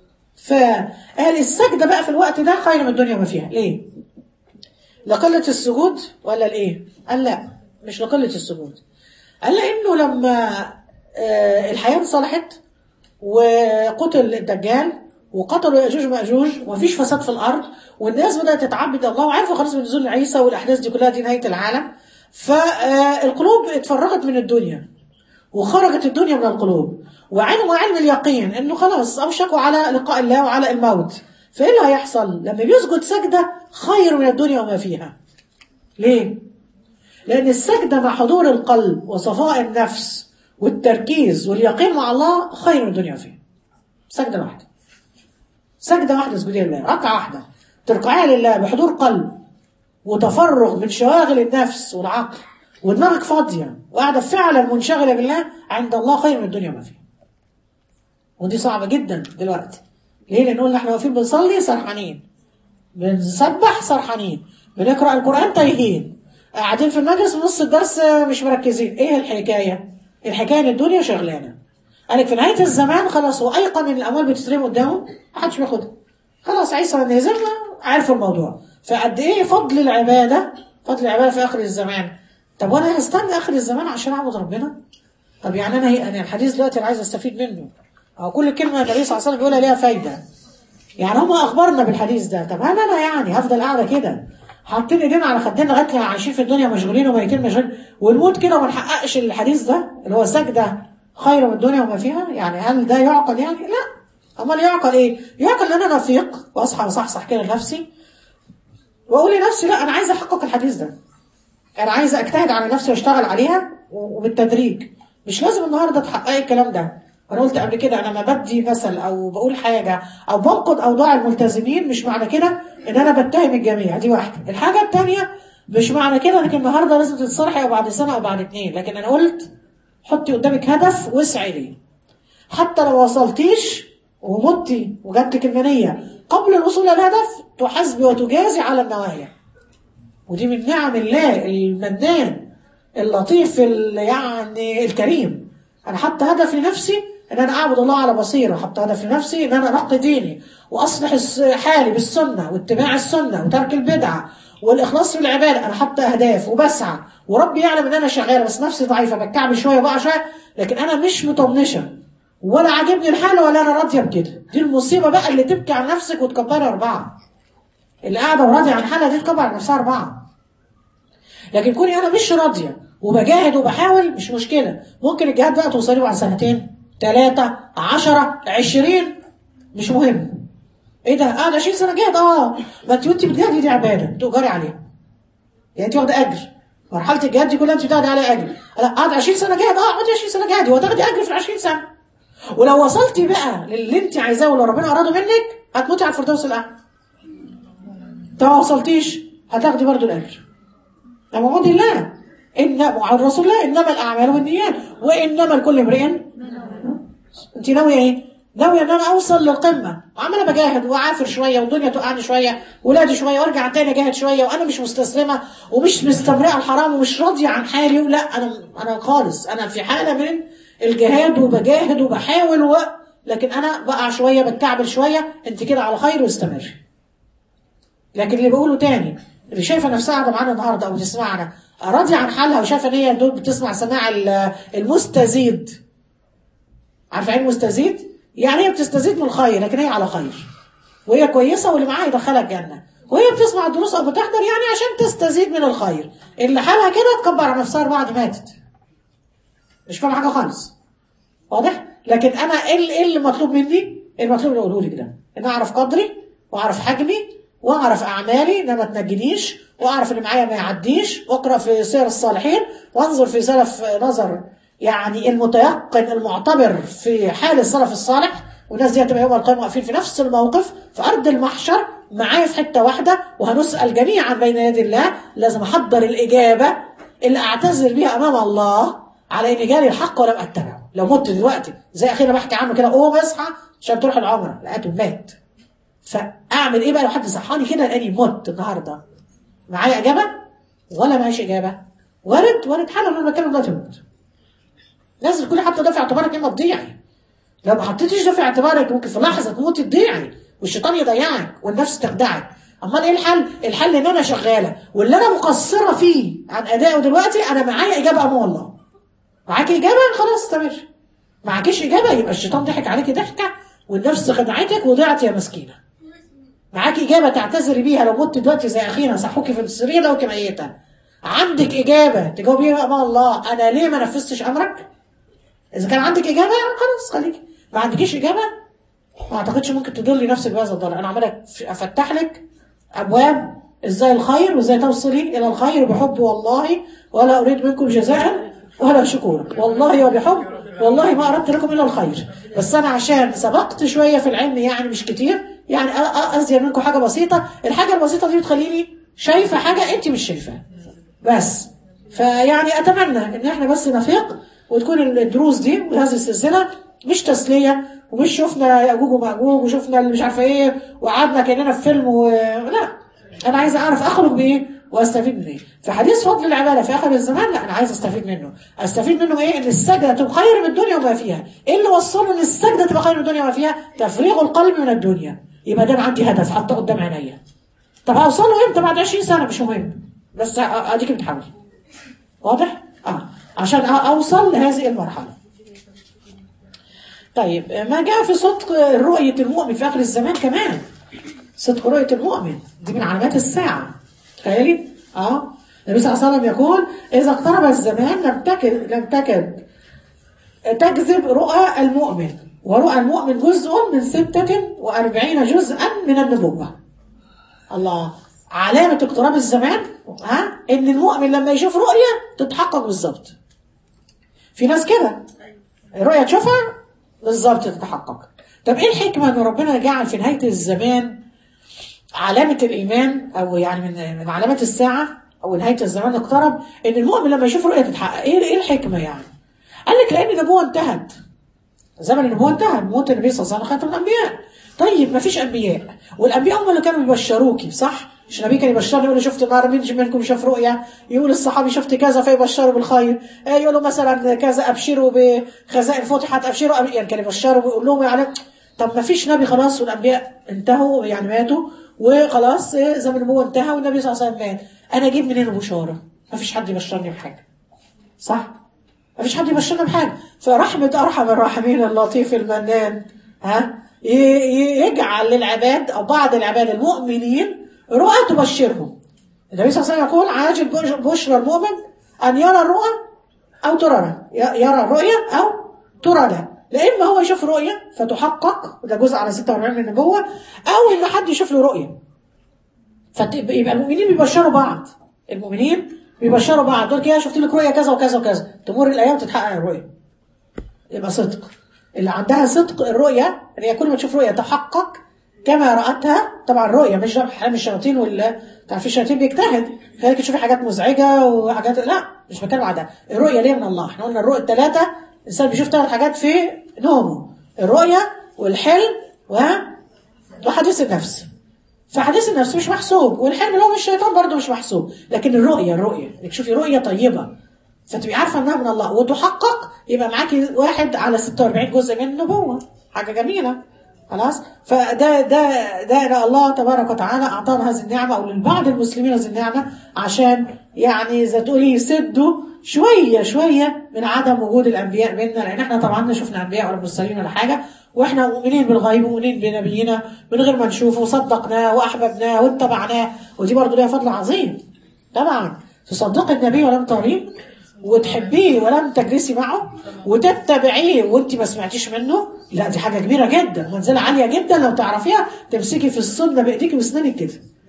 فقال السجدة بقى في الوقت ده خير من الدنيا وما فيها. ليه؟ لقلة السجود ولا لايه؟ قال لا مش لقلة السجود. قال لانه لما الحياة انصلحت وقتل الدجال وقتلوا يأجوج ومأجوج ومفيش فساد في الأرض والناس بدأت تتعبد الله وعارفة خلاص من نزول عيسى والأحداث دي كلها دي نهاية العالم. فالقلوب اتفرغت من الدنيا وخرجت الدنيا من القلوب وعلموا علم اليقين انه خلاص اوشكوا على لقاء الله وعلى الموت. فايه اللي هيحصل لما بيسجد سجدة خير من الدنيا وما فيها؟ ليه؟ لأن السجدة مع حضور القلب وصفاء النفس والتركيز واليقين مع الله خير من الدنيا وما فيها. سجدة واحدة سجدة واحدة اسجدي لله، ركعة واحدة تركعيها لله بحضور قلب وتفرغ من شواغل النفس والعقل ودماغك فاضية وقاعدة فعلا منشغلة بالله، عند الله خير من الدنيا وما فيها. ودي صعبة جدا دلوقتي. ليه؟ لأن قلنا احنا واقفين بنصلي سرحانين، بنسبح سرحانين، بنقرأ القرآن تايهين، قاعدين في المجلس في نص الدرس مش مركزين. ايه الحكاية؟ الحكاية ان الدنيا شغلانة. قالك في نهاية الزمان خلاص هو أيقن ان الأموال بتترمي قدامه محدش بياخدها. خلاص عيسى نزل عارف الموضوع. فقد ايه فضل العبادة، فضل العبادة في آخر الزمان. طب وانا هستنى آخر الزمان عشان أعبد ربنا؟ طب يعني انا هي انا الحديث دلوقتي انا عايز استفيد منه، او كل كلمة النبي صلى الله عليه وسلم بيقولها ليها فايدة. يعني هم اخبرنا بالحديث ده، طب هل انا يعني هفضل قاعدة كده حاطين ايدينا على خدنا لغايه ما عايشين في الدنيا مشغولين وميتين مشغولين ونموت كده وما نحققش الحديث ده اللي هو سجده خير من الدنيا وما فيها؟ يعني هل ده يعقل؟ يعني لا. امال يعقل ايه؟ يعقل ان انا افيق واصحى وصحصح كده لنفسي واقول لنفسي لا انا عايز احقق الحديث ده، انا عايز اجتهد على نفسي واشتغل عليها وبالتدريج. مش لازم النهارده تحققي الكلام ده. انا قلت قبل كده انا ما بدي مثل او بقول حاجه او بنقد اوضاع الملتزمين مش معنى كده ان انا بتهم الجميع. دي واحده. الحاجه الثانيه مش معنى كده انك النهارده لازم تتصالحي او بعد سنه او بعد اتنين، لكن انا قلت حطي قدامك هدف واسعي ليه. حتى لو وصلتيش ومتي وجاتك المنيه قبل الوصول للهدف تحاسبي وتجازي على النوايا. ودي من نعم الله المنان اللطيف يعني الكريم. انا حتى هدف لنفسي ان انا اعبد الله على بصيره، حتى هدف لنفسي ان انا انقي ديني واصلح حالي بالسنه واتباع السنه وترك البدعه والاخلاص في العباده. انا حاطه اهداف وبسعى وربي يعلم ان انا شغاله بس نفسي ضعيفه بتكعب شويه بقى شويه، لكن انا مش مطنشه ولا عاجبني الحال ولا انا راضيه بكده. دي المصيبه بقى اللي تبكي عن نفسك وتكبري اربعه. اللي قاعده وراضيه عن حالها دي تكبر عن نفسها اربعه. لكن كوني انا مش راضيه وبجاهد وبحاول مش مشكله. ممكن الجهاد بقى توصلي بعد سنتين ثلاثة عشرة عشرين مش مهم. ايه ده؟ قاعد عشرين سنة جاهد. اه ما انت وانت بتجاهدي دي عبادة تؤجري عليها. يعني انت واخده اجر. مرحلة الجهاد دي كلها انت بتاخدي عليها اجر. لا قاعد عشرين سنة جاهد. اه اقعدي عشرين سنة جاهدي وتاخدي اجر في عشرين سنة. ولو وصلتي بقى للي انت عايزاه واللي ربنا اراده منك هتموتي على الفردوس الاعلى. طب ما وصلتيش هتاخدي برضو الاجر. ده موعود الله. ان وعلى رسول الله انما الاعمال بالنيات وانما لكل امرئ. انت ناويه ايه؟ ناويه ان انا اوصل للقمه وعماله بجاهد واعافر شويه والدنيا توقعني شويه ولادي شويه وارجع تاني اجاهد شويه وانا مش مستسلمه ومش مستمرئه الحرام ومش راضيه عن حالي. لا انا انا خالص انا في حاله من الجهاد وبجاهد وبحاول و... لكن انا بقع شويه بتكعبل شويه. انت كده على خير واستمري. لكن اللي بقوله تاني اللي شايفه نفسها قاعده معانا النهارده او بتسمعنا راضيه عن حالها وشايفه ان هي دول بتسمع سماع المستزيد. عارفه ايه المستزيد؟ يعني هي بتستزيد من الخير لكن هي على خير وهي كويسه واللي معاها يدخلها الجنه وهي بتسمع الدروس او بتحضر يعني عشان تستزيد من الخير. اللي حالها كده تكبر على نفسها بعد ماتت مش فاهمه حاجه خالص. واضح؟ لكن انا ايه اللي مطلوب مني؟ المطلوب اللي اقوله لك ده ان اعرف قدري واعرف حجمي واعرف اعمالي انها ما تنجنيش، واعرف اللي معايا ما يعديش، واقرا في سير الصالحين، وانظر في سلف نظر يعني المتيقن المعتبر في حال السلف الصالح. والناس دي هتبقى يوم القيامه واقفين في نفس الموقف في ارض المحشر معايا في حته واحده، وهنسال جميعا بين يدي الله. لازم احضر الاجابه اللي اعتذر بيها امام الله على ان جالي الحق ولم اتبعه. لو مت دلوقتي زي اخيرا بحكي عنه كده، قوم اصحى عشان تروح العمره، لقيته مات، فاعمل ايه بقى لو حد صحاني كده لاني مت النهارده؟ معايا اجابه ولا معيش اجابه؟ وارد وارد حالا لما بتكلم دلوقتي موت. لازم كل حتى ده في اعتبارك اما تضيعي. لو ما حطيتيش ده في اعتبارك ممكن في لحظه تموتي تضيعي، والشيطان يضيعك والنفس تخدعك. امال ايه الحل؟ الحل ان انا شغاله، واللي انا مقصره فيه عن ادائه دلوقتي انا معايا اجابه امام الله. معاكي اجابه خلاص استمر، معاكيش اجابه يبقى الشيطان ضحك عليكي ضحكه والنفس خدعتك وضيعتي يا مسكينه. معاكي اجابه تعتذري بيها لو مت دلوقتي زي اخينا صحوكي في السرير لو كنت ميته. عندك اجابه تجاوبيها امام الله، انا ليه ما نفذتش امرك؟ اذا كان عندك اجابه خلاص خليكي، ما عندكيش اجابه ما اعتقدش ممكن تضلي نفسك بهذا الضلال. انا عماله افتح لك ابواب ازاي الخير وازاي توصلي الى الخير بحب والله، ولا اريد منكم جزاء ولا شكورا، والله وبحب والله ما اردت لكم الا الخير. بس انا عشان سبقت شويه في العلم يعني مش كتير، يعني ازيد منكم حاجه بسيطه، الحاجه البسيطه دي بتخليني شايفه حاجه انت مش شايفاها بس. فيعني اتمنى ان احنا بس نفيق، وتكون الدروس دي وهذه السلسله مش تسليه، ومش شفنا ياجوج وماجوج وشفنا اللي مش عارفه ايه وقعدنا كاننا في فيلم و... لا، انا عايزه اعرف اخرج بايه واستفيد من ايه. في حديث فضل العباده في اخر الزمان، لا انا عايزه استفيد منه. استفيد منه ايه؟ ان السجده تبقى خير من الدنيا وما فيها. ايه اللي وصله ان السجده تبقى خير من الدنيا وما فيها؟ تفريغ القلب من الدنيا. يبقى ده عندي هدف حتى قدام عينيا. طب هوصله امتى؟ بعد عشرين سنه مش مهم، بس اديك بتحاولي. واضح؟ اه عشان اوصل لهذه المرحله. طيب ما جاء في صدق رؤية المؤمن في آخر الزمان كمان. صدق رؤية المؤمن دي من علامات الساعة. تخيلي؟ اه النبي صلى الله عليه وسلم يقول إذا اقترب الزمان لم تكد لم تكد تكذب رؤى المؤمن، ورؤى المؤمن جزء من ستة وأربعين جزءا من النبوة. الله، علامة اقتراب الزمان ها إن المؤمن لما يشوف رؤية تتحقق بالظبط. في ناس كده الرؤية تشوفها بالظبط تتحقق. طب ايه الحكمه ان ربنا جعل في نهايه الزمان علامه الايمان، او يعني من من علامات الساعه او نهايه الزمان اقترب ان المؤمن لما يشوف رؤيه تتحقق؟ ايه ايه الحكمه يعني؟ قال لك لان النبوه انتهت، زمن النبوه انتهى، موت النبي صلى الله عليه وسلم خاتم الانبياء. طيب ما فيش انبياء، والانبياء هم اللي كانوا بيبشروكي صح؟ مش النبي كان يبشرني يقول لي شفت النهارده مين منكم شاف رؤيا؟ يقول الصحابي شفت كذا فيبشروا بالخير، يقولوا مثلا كذا ابشروا بخزائن فتحت، ابشروا يعني كان يبشروا ويقول لهم يعني. طب ما فيش نبي خلاص والانبياء انتهوا يعني ماتوا وخلاص زمن النبوه انتهى والنبي صلى الله عليه وسلم مات، انا اجيب منين البشاره؟ ما فيش حد يبشرني بحاجه صح؟ ما فيش حد يبشرنا بحاجه. فرحمه ارحم الراحمين اللطيف المنان ها يجعل للعباد او بعض العباد المؤمنين رؤى تبشرهم. النبي صلى الله عليه وسلم يقول عاجل بشرى المؤمن ان يرى الرؤى او ترى يرى الرؤيا او ترى له. لا اما هو يشوف رؤيا فتحقق وده جزء على ستة وأربعين من النبوه، او ان حد يشوف له رؤيا. فيبقى المؤمنين بيبشروا بعض، المؤمنين بيبشروا بعض، دول كده شفت لك رؤيا كذا وكذا وكذا، تمر الايام تتحقق الرؤيا. يبقى صدق. اللي عندها صدق الرؤيا اللي هي كل ما تشوف رؤيا تحقق كما رأتها. طبعا الرؤيا مش حلم الشياطين، ولا تعرفي الشياطين بيجتهد خليك تشوفي حاجات مزعجه وحاجات، لا مش بتكلم على ده. الرؤيا ليه من الله؟ احنا قلنا الرؤيا الثلاثه، الانسان بيشوف ثلاث حاجات في نومه: الرؤيا والحلم و وحديث النفس. فحديث النفس مش محسوب، والحلم اللي هو الشيطان برضه مش محسوب، لكن الرؤيا الرؤيا انك تشوفي رؤيا طيبه فتبقي عارفه انها من الله وتحقق، يبقى معاكي واحد على ستة وأربعين جزء من النبوه، حاجه جميله. خلاص؟ فده ده ده الله تبارك وتعالى اعطانا هذه النعمه، او لبعض المسلمين هذه النعمه، عشان يعني زي تقولي يسدوا شويه شويه من عدم وجود الانبياء بيننا، لان احنا طبعا ما شفنا انبياء ولا مرسلين ولا حاجه، واحنا مؤمنين بالغيب ومؤمنين بنبينا من غير ما نشوفه، وصدقناه واحببناه واتبعناه، ودي برضه ليها فضل عظيم. طبعا تصدقي النبي ولم تريه، وتحبيه ولم تجلسي معه، وتتبعيه وانت ما سمعتيش منه، لا دي حاجه كبيره جدا، منزله عاليه جدا. لو تعرفيها تمسكي في السنه بايديك واسنانك كده،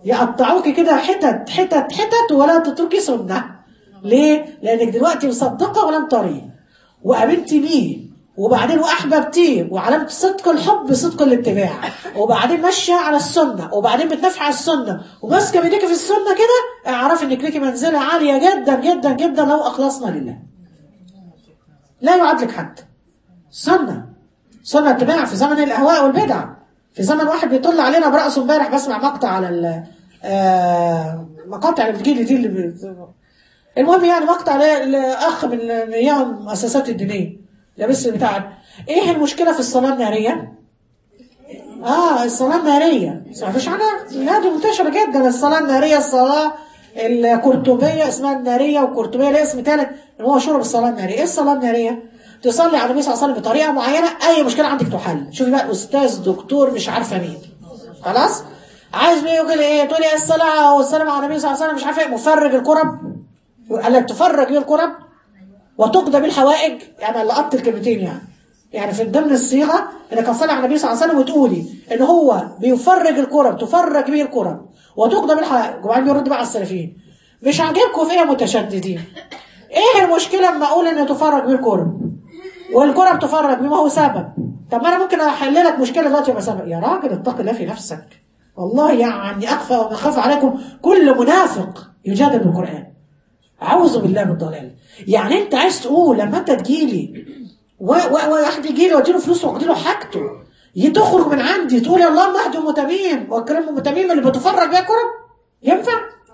يقطعوك كده حتت حتت حتت ولا تتركي سنة. ليه؟ لأنك دلوقتي مصدقة ولم تريه وقابلتي بيه وبعدين واحببتيه، وعلامه صدق الحب صدق الاتباع، وبعدين ماشيه على السنه، وبعدين بتنافحي على السنه وماسكه بايديك في السنه كده، اعرفي انك ليكي منزله عاليه جدا جدا جدا لو اخلصنا لله. لا يعد لك حد. سنه سنه اتباع في زمن الاهواء والبدع. في زمن واحد بيطل علينا براسه امبارح بسمع مقطع على ال مقاطع اللي بتجيلي دي اللي بت... المهم يعني مقطع لاخ من ايام المؤسسات الدينيه لابس بتاع ايه المشكله في الصلاه الناريه؟ اه الصلاه الناريه سمعتوش عنها؟ لا دي منتشره جدا الصلاه الناريه. الصلاه القرطبيه اسمها الناريه، والقرطبيه لها اسم ثالث اللي هو شرب الصلاه الناريه. ايه الصلاه الناريه؟ تصلي على النبي صلى الله عليه وسلم بطريقه معينه، اي مشكله عندك تحل. شوفي بقى استاذ دكتور مش عارفه مين خلاص عايز بيه يقول ايه؟ تقولي ايه الصلاه والسلام على النبي صلى الله عليه وسلم مش عارفه ايه، مفرج الكرب. قال لك تفرج بيه الكرب وتقضى بالحوائج. يعني لقطت الكلمتين يعني يعني في ضمن الصيغه انك تصلي على النبي صلى الله عليه وسلم وتقولي ان هو بيفرج الكرب، تفرج به الكرب وتقضى بالحوائج. وبعدين بيرد بقى على السلفيين مش عاجبكم فيها متشددين، ايه المشكله اما اقول ان تفرج به الكرب والكرب تفرج بما هو سبب؟ طب ما انا ممكن احل لك مشكله دلوقتي يبقى سبب. يا راجل اتق الله في نفسك، والله يعني اخفى وما خاف عليكم كل منافق يجادل بالقران. اعوذ بالله من الضلال. يعني انت عايز تقول لما انت تجيلي وواحد يجي لي واديله فلوس وادي له حاجته تخرج من عندي تقول يا اللهم اهدي ام تميم واكرم ام تميم اللي بتفرج بيها كرم؟ ينفع؟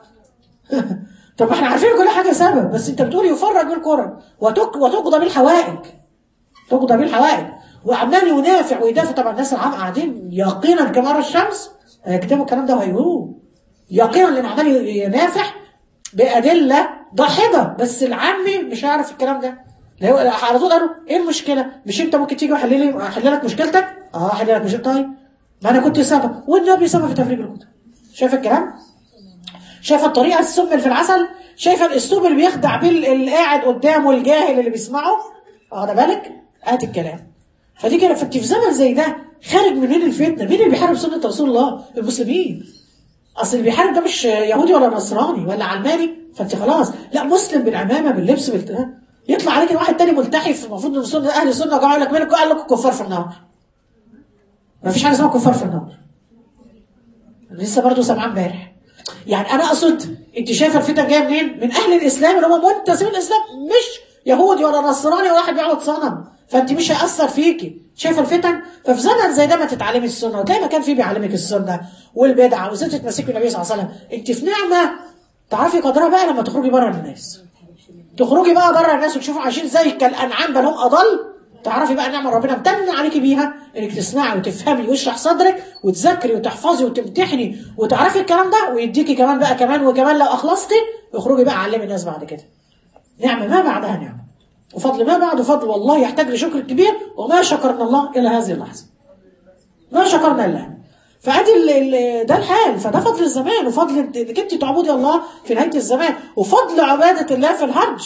طب احنا عارفين كل حاجه سبب، بس انت بتقول يفرج بالكرم وتقضى بالحوائج، تقضى بالحوائج، وعمال ينافع ويدافع. طبعا الناس العام قاعدين يقينا كمار الشمس هيكتبوا الكلام ده وهيقولوه يقينا، لان عمال ينافع بادله ضاحضه، بس العامي مش هيعرف الكلام ده. على طول قالوا ايه المشكله؟ مش انت ممكن تيجي واحل لي احل لك مشكلتك؟ اه احل لك مشكلتك. طيب ما انا كنت سبب والنبي سبب في تفريج الكتب. شايف الكلام؟ شايف الطريقه السم في العسل؟ شايف الاسلوب اللي بيخدع بيه اللي قاعد قدامه الجاهل اللي بيسمعه؟ واخد بالك؟ ادي الكلام. فدي كده في زمن زي ده خارج منين الفتنه؟ مين اللي بيحارب سنه رسول الله؟ المسلمين. اصل اللي بيحارب ده مش يهودي ولا نصراني ولا علماني، فانت خلاص لا مسلم بالعمامه باللبس بالت... يطلع عليك واحد تاني ملتحي المفروض ان سنه اهل السنه وجماعه يقول لك مالك؟ قال لك كفار في النار. ما فيش حاجه اسمها كفار في النار. لسه برضه سامعاه امبارح. يعني انا اقصد انت شايفه الفتن جايه منين؟ من اهل الاسلام اللي هم منتسبين الاسلام، مش يهودي ولا نصراني ولا واحد بيعبد صنم، فانت مش هيأثر فيكي. شايفه الفتن؟ ففي زمن زي ده ما تتعلمي السنه، وتلاقي مكان فيه بيعلمك السنه والبدعه وازاي تتمسكي بالنبي صلى الله عليه وسلم. انت في نعمه تعرفي قدرها بقى لما تخرجي بره الناس. تخرجي بقى بره الناس وتشوفوا عايشين زي كالانعام بل هم اضل، تعرفي بقى نعمه ربنا امتن عليكي بيها انك تسمعي وتفهمي ويشرح صدرك وتذاكري وتحفظي وتمتحني وتعرفي الكلام ده، ويديكي كمان بقى كمان وكمان لو اخلصتي اخرجي بقى علمي الناس بعد كده. نعمه ما بعدها نعمه، وفضل ما بعده فضل، والله يحتاج لشكر كبير، وما شكرنا الله الى هذه اللحظه. ما شكرنا الله. فادي ده الحال. فده فضل الزمان، وفضل انك انت تعبدي الله في نهايه الزمان، وفضل عباده الله في الحج.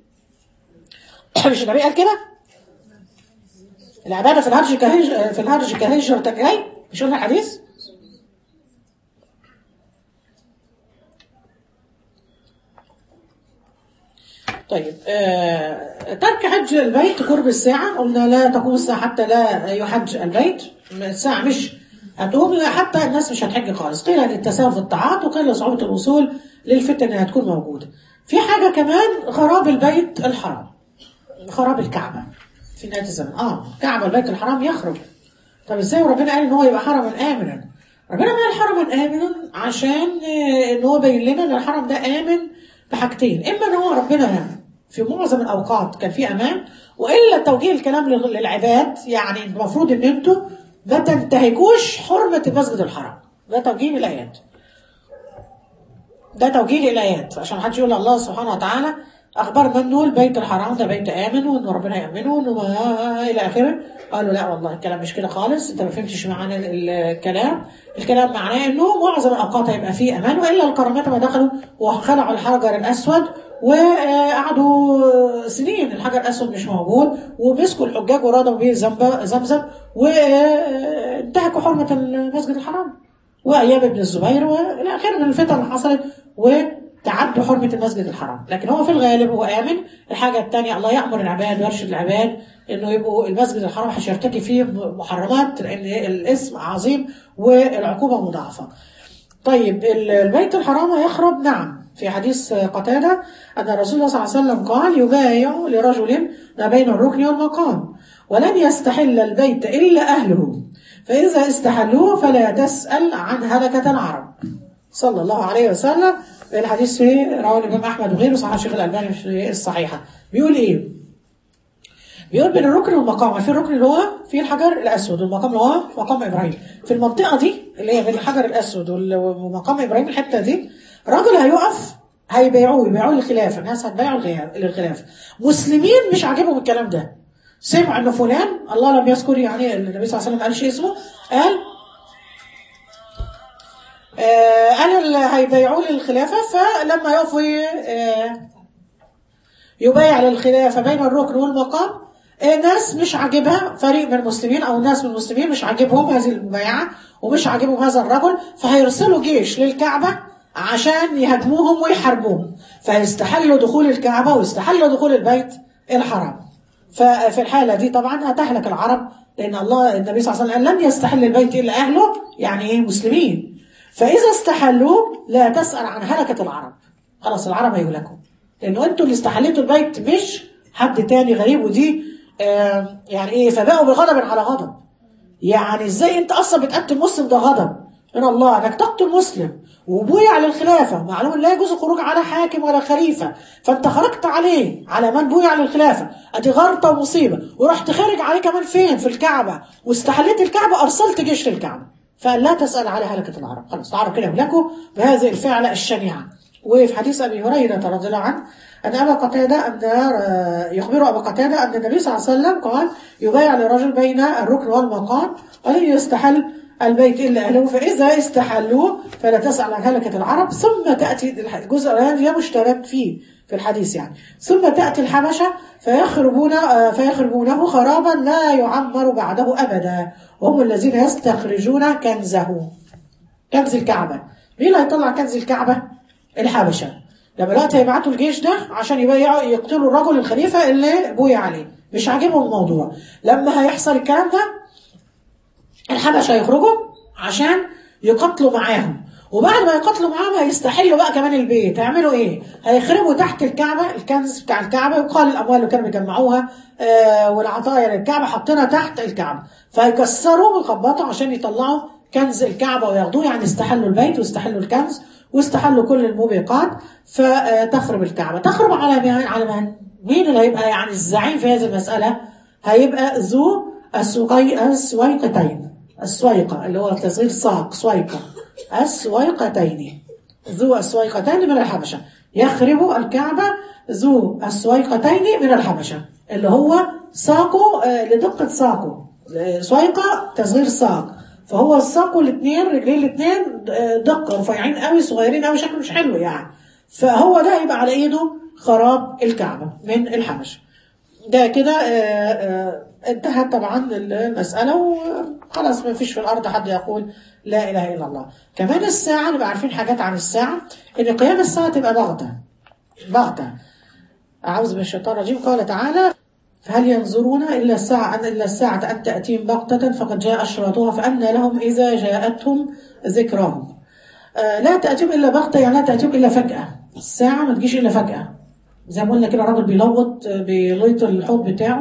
مش النبي قال كده؟ العباده في الحج كهج في الحج كهجرة الي، مش قلنا الحديث؟ طيب آه، ترك حج البيت قرب الساعة. قلنا لا تقوم الساعة حتى لا يحج البيت. الساعة مش هتقوم حتى الناس مش هتحج خالص. قيل للتساهل في الطاعات، وقيل لصعوبة الوصول للفتن اللي هتكون موجودة. في حاجة كمان، خراب البيت الحرام، خراب الكعبة في نهاية الزمن. اه كعبة البيت الحرام يخرب. طب ازاي ربنا قال ان هو يبقى حرما آمنا؟ ربنا قال حرما آمنا عشان ان هو بين لنا ان الحرم ده آمن بحاجتين. اما ان هو ربنا في معظم الاوقات كان في امان، والا توجيه الكلام للعباد. يعني المفروض ان انتوا ما تنتهكوش حرمه المسجد الحرام. ده توجيه الايات، ده توجيه الايات عشان محدش يقول الله سبحانه وتعالى اخبرنا انه البيت الحرام ده بيت امن وان ربنا يامنه وانه الى اخره. قالوا لا والله الكلام مش كده خالص، انت ما فهمتش معنى الكلام. الكلام معناه انه معظم الاوقات هيبقى فيه امان، والا الكرامات ما دخلوا وخلعوا الحجر الاسود وقعدوا سنين الحجر الاسود مش موجود، ومسكوا الحجاج ورادوا به زمزم وانتهكوا حرمه المسجد الحرام. وأيام ابن الزبير وإلى آخره من الفتن اللي حصلت وتعدوا حرمة المسجد الحرام. لكن هو في الغالب هو آمن. الحاجة الثانية الله يأمر العباد ويرشد العباد إنه يبقوا المسجد الحرام مش يرتكب فيه محرمات، لأن الاسم عظيم والعقوبة مضاعفة. طيب البيت الحرام يخرب، نعم. في حديث قتادة أن الرسول صلى الله عليه وسلم قال يبايع لرجل ما بين الركن والمقام ولن يستحل البيت إلا أهله، فإذا استحلوه فلا تسأل عن هلكة العرب. صلى الله عليه وسلم. الحديث في رواه الإمام أحمد وغيره، صحيح الشيخ الألباني في الصحيحة. بيقول إيه؟ بيقول بين الركن والمقام، في الركن اللي هو في الحجر الأسود والمقام اللي هو مقام إبراهيم. في المنطقة دي اللي هي بين الحجر الأسود ومقام إبراهيم، الحتة دي رجل هيقف هيبيعوه يبيعوه للخلافة، الناس هتبيعوا للخلافة. مسلمين مش عاجبهم الكلام ده، سمع إن فلان الله لم يذكر يعني النبي صلى الله عليه وسلم قالش اسمه، قال آه قال هيبيعوه للخلافة. فلما يقفوا آه يبايع للخلافة بين الركن والمقام، ناس مش عاجبها، فريق من المسلمين أو ناس من المسلمين مش عاجبهم هذه المبايعة ومش عاجبهم هذا الرجل، فهيرسلوا جيش للكعبة عشان يهاجموهم ويحاربوهم، فيستحلوا دخول الكعبة ويستحلوا دخول البيت الحرام. ففي الحالة دي طبعا هتهلك العرب، لأن الله النبي صلى الله عليه وسلم قال لن يستحل البيت إلا أهله، يعني إيه؟ مسلمين. فإذا استحلوا لا تسأل عن هلكة العرب، خلاص العرب هيهلكوا، لأنه أنتوا اللي استحليتوا البيت مش حد تاني غريب. ودي آه يعني إيه؟ فبقوا بغضب على غضب. يعني إزاي أنت أصلا بتقتل مسلم؟ ده غضب من الله انك تقتل مسلم وبويع للخلافه، معلوم لا يجوز الخروج على حاكم ولا خليفه، فانت خرجت عليه على من بويع للخلافه، ادي غلطه ومصيبه، ورحت خارج عليه كمان فين؟ في الكعبه، واستحليت الكعبه، ارسلت جيش للكعبه. فقال لا تسال على هلكه العرب، خلاص العرب كده يهلكوا بهذه الفعله الشنيعه. وفي حديث ابي هريره رضي الله عنه ان ابا قتاده ان يخبر ابا قتاده ان النبي صلى الله عليه وسلم قال يبايع لرجل بين الركن والمقام ولن يستحل البيت إلا أهله، فإذا استحلوه فلا تسأل عن هلكة العرب. ثم تأتي الجزء الذي مشترك فيه في الحديث يعني، ثم تأتي الحبشة فيخربون فيخربونه خرابا لا يعمر بعده أبدا، وهم الذين يستخرجون كنزه، كنز الكعبة. مين اللي هيطلع كنز الكعبة؟ الحبشة. لما دلوقتي هيبعتوا الجيش ده عشان يبيعوا يقتلوا الرجل الخليفة اللي بويع عليه، مش عاجبهم الموضوع. لما هيحصل الكلام ده الحبشة هيخرجوا عشان يقتلوا معاهم، وبعد ما يقتلوا معاهم هيستحلوا بقى كمان البيت. هيعملوا ايه؟ هيخربوا تحت الكعبة الكنز بتاع الكعبة، يقال الأموال اللي كانوا بيجمعوها آه والعطايا للكعبة حاطينها تحت الكعبة، فيكسروا ويخبطوا عشان يطلعوا كنز الكعبة وياخدوه. يعني استحلوا البيت واستحلوا الكنز واستحلوا كل الموبقات، فتخرب الكعبة. تخرب على على من؟ مين اللي هيبقى يعني الزعيم في هذه المسألة؟ هيبقى ذو السويقتين، السويقة اللي هو تصغير ساق، سويقة، السويقتين، ذو السويقتين من الحبشة. يخرب الكعبة ذو السويقتين من الحبشة، اللي هو ساقه لدقة ساقه، سويقة تصغير ساق، فهو ساقه الاثنين رجلين الاثنين دقة رفيعين قوي صغيرين قوي، شكله مش حلو يعني. فهو ده يبقى على ايده خراب الكعبة من الحبشة. ده كده انتهت طبعا المسألة وخلاص، ما فيش في الأرض حد يقول لا إله إلا الله. كمان الساعة نبقى عارفين حاجات عن الساعة، إن قيام الساعة تبقى بغتة بغتة. أعوذ من الشيطان الرجيم. قال تعالى فهل ينظرون إلا الساعة أن إلا الساعة أن تأتيهم بغتة فقد جاء أشراطها فأنى لهم إذا جاءتهم ذكراهم. آه لا تأتيهم إلا بغتة، يعني لا تأتيهم إلا فجأة. الساعة ما تجيش إلا فجأة، زي ما قلنا كده راجل بيلوط بيليط الحوض بتاعه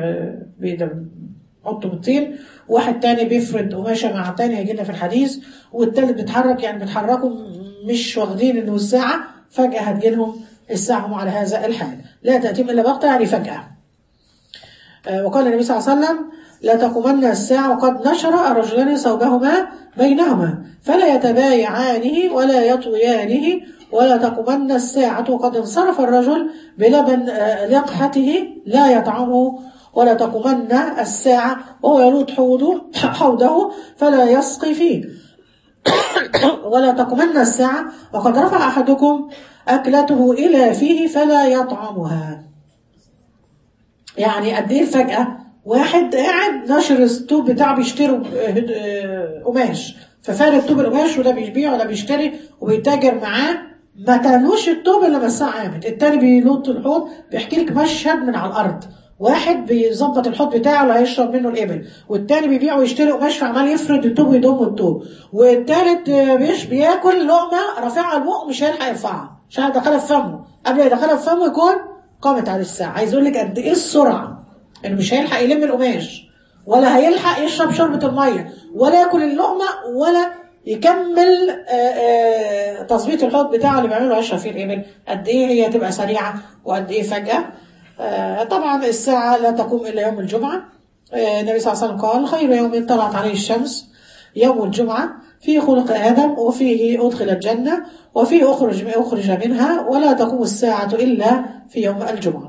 بيحطه بالطين، واحد تاني بيفرد قماشه مع تاني هيجينا في الحديث، والتالت بيتحرك، يعني بيتحركوا مش واخدين انه الساعه، فجاه هتجيلهم الساعه هم على هذا الحال. لا تأتيهم الا بغتة يعني فجاه. وقال النبي صلى الله عليه وسلم لا تقومن الساعه وقد نشر الرجلان ثوبهما بينهما فلا يتبايعانه ولا يطويانه، ولا تقومن الساعة وقد انصرف الرجل بلبن لقحته لا يطعمه، ولا تقومن الساعة وهو يلوط حوضه, حوضه فلا يسقي فيه، ولا تقومن الساعة وقد رفع أحدكم أكلته إلى فيه فلا يطعمها. يعني قد إيه الفجأة واحد قاعد ناشر الطوب بتاعه بيشتروا قماش، ففارد طوب القماش وده بيبيع ولا بيشتري وبيتاجر معاه، ما تنوش الطوب الا ما الساعه قامت. التاني بينط الحوض، بيحكي لك مشهد من على الارض. واحد بيظبط الحوض بتاعه اللي هيشرب منه الابل، والتاني بيبيع ويشتري قماش فعمال يفرد الطوب ويضم الطوب، والتالت بيش بياكل لقمه رافعها على البق مش هيلحق يرفعها عشان يدخلها في فمه، قبل ما يدخلها في فمه يكون قامت على الساعه. عايز اقول لك قد ايه السرعه، انه مش هيلحق يلم القماش ولا هيلحق يشرب شربة المية ولا ياكل اللقمة ولا يكمل تظبيط الحوض بتاعه اللي بيعمله عشرة فيه الإبل. قد إيه هي تبقى سريعة وقد إيه فجأة. طبعا الساعة لا تقوم إلا يوم الجمعة. النبي صلى الله عليه وسلم قال: خير يوم طلعت عليه الشمس يوم الجمعة، فيه خلق آدم وفيه أدخل الجنة وفيه أخرج أخرج منها، ولا تقوم الساعة إلا في يوم الجمعة.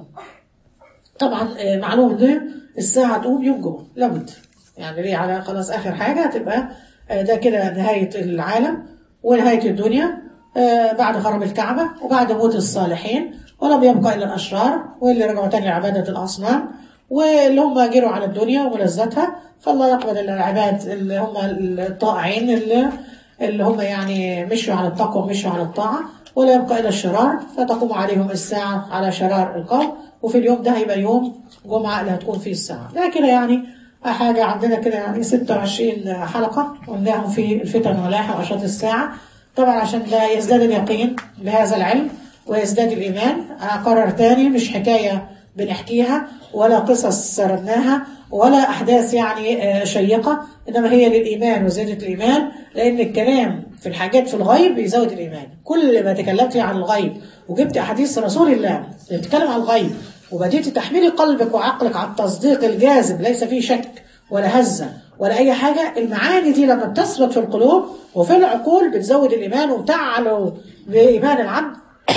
طبعا معلوم ده الساعة تقوم يوم جمعة لابد، يعني ليه؟ على خلاص آخر حاجة هتبقى ده كده نهاية العالم ونهاية الدنيا بعد خراب الكعبة وبعد موت الصالحين، ولم يبقى إلا الأشرار واللي رجعوا تاني لعبادة الأصنام واللي هم جروا على الدنيا وملذتها. فالله يقبل إلا العباد اللي هم الطائعين اللي, اللي هم يعني مشوا على التقوى مشوا على الطاعة، ولا يبقى إلا الشرار فتقوم عليهم الساعة على شرار القوم. وفي اليوم ده هيبقى يوم جمعة اللي هتكون فيه الساعة. ده كده يعني حاجة عندنا كده يعني ستة وعشرين حلقة قلناهم في الفتن واللاحق وأشراط الساعة، طبعا عشان ده يزداد اليقين بهذا العلم ويزداد الإيمان. أقرر تاني مش حكاية بنحكيها ولا قصص سردناها ولا أحداث يعني شيقة، إنما هي للإيمان وزيادة الإيمان، لأن الكلام في الحاجات في الغيب بيزود الإيمان. كل ما تكلمت عن الغيب وجبت أحاديث رسول الله بتتكلم عن الغيب وبديت تحميلي قلبك وعقلك على التصديق الجاذب ليس فيه شك ولا هزة ولا أي حاجة، المعاني دي لما بتثبت في القلوب وفي العقول بتزود الإيمان وتعلو بإيمان العبد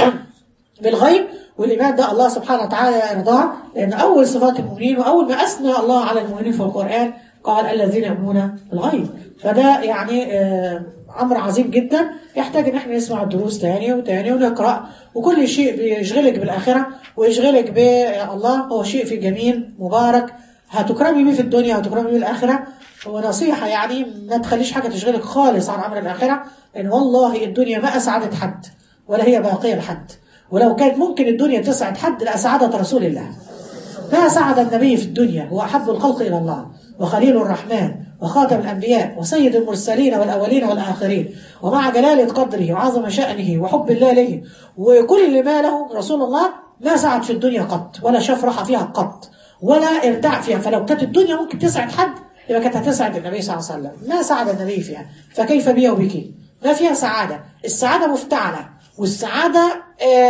بالغيب. والإيمان ده الله سبحانه وتعالى يرضاه، لأن أول صفات المؤمنين وأول ما أثنى الله على المؤمنين في القرآن قال: الذين يؤمنون بالغيب. فده يعني آه أمر عظيم جدا يحتاج إن احنا نسمع الدروس تاني وتاني ونقرأ، وكل شيء بيشغلك بالآخرة ويشغلك بالله هو شيء في جميل مبارك هتكرمي بيه في الدنيا وهتكرمي بيه الآخرة. ونصيحة يعني ما تخليش حاجة تشغلك خالص عن أمر الآخرة، لأن والله الدنيا ما أسعدت حد ولا هي باقية لحد، ولو كانت ممكن الدنيا تسعد حد لأسعدت رسول الله. ما سعد النبي في الدنيا هو أحب الخلق إلى الله وخليل الرحمن وخاتم الأنبياء وسيد المرسلين والأولين والآخرين، ومع جلالة قدره وعظم شأنه وحب الله له وكل ما له رسول الله ما سعد في الدنيا قط ولا شاف راحة فيها قط ولا ارتاع فيها. فلو كانت الدنيا ممكن تسعد حد يبقى كانت هتسعد النبي صلى الله عليه وسلم. ما سعد النبي فيها، فكيف بي وبك؟ ما فيها سعادة. السعادة مفتعلة، والسعادة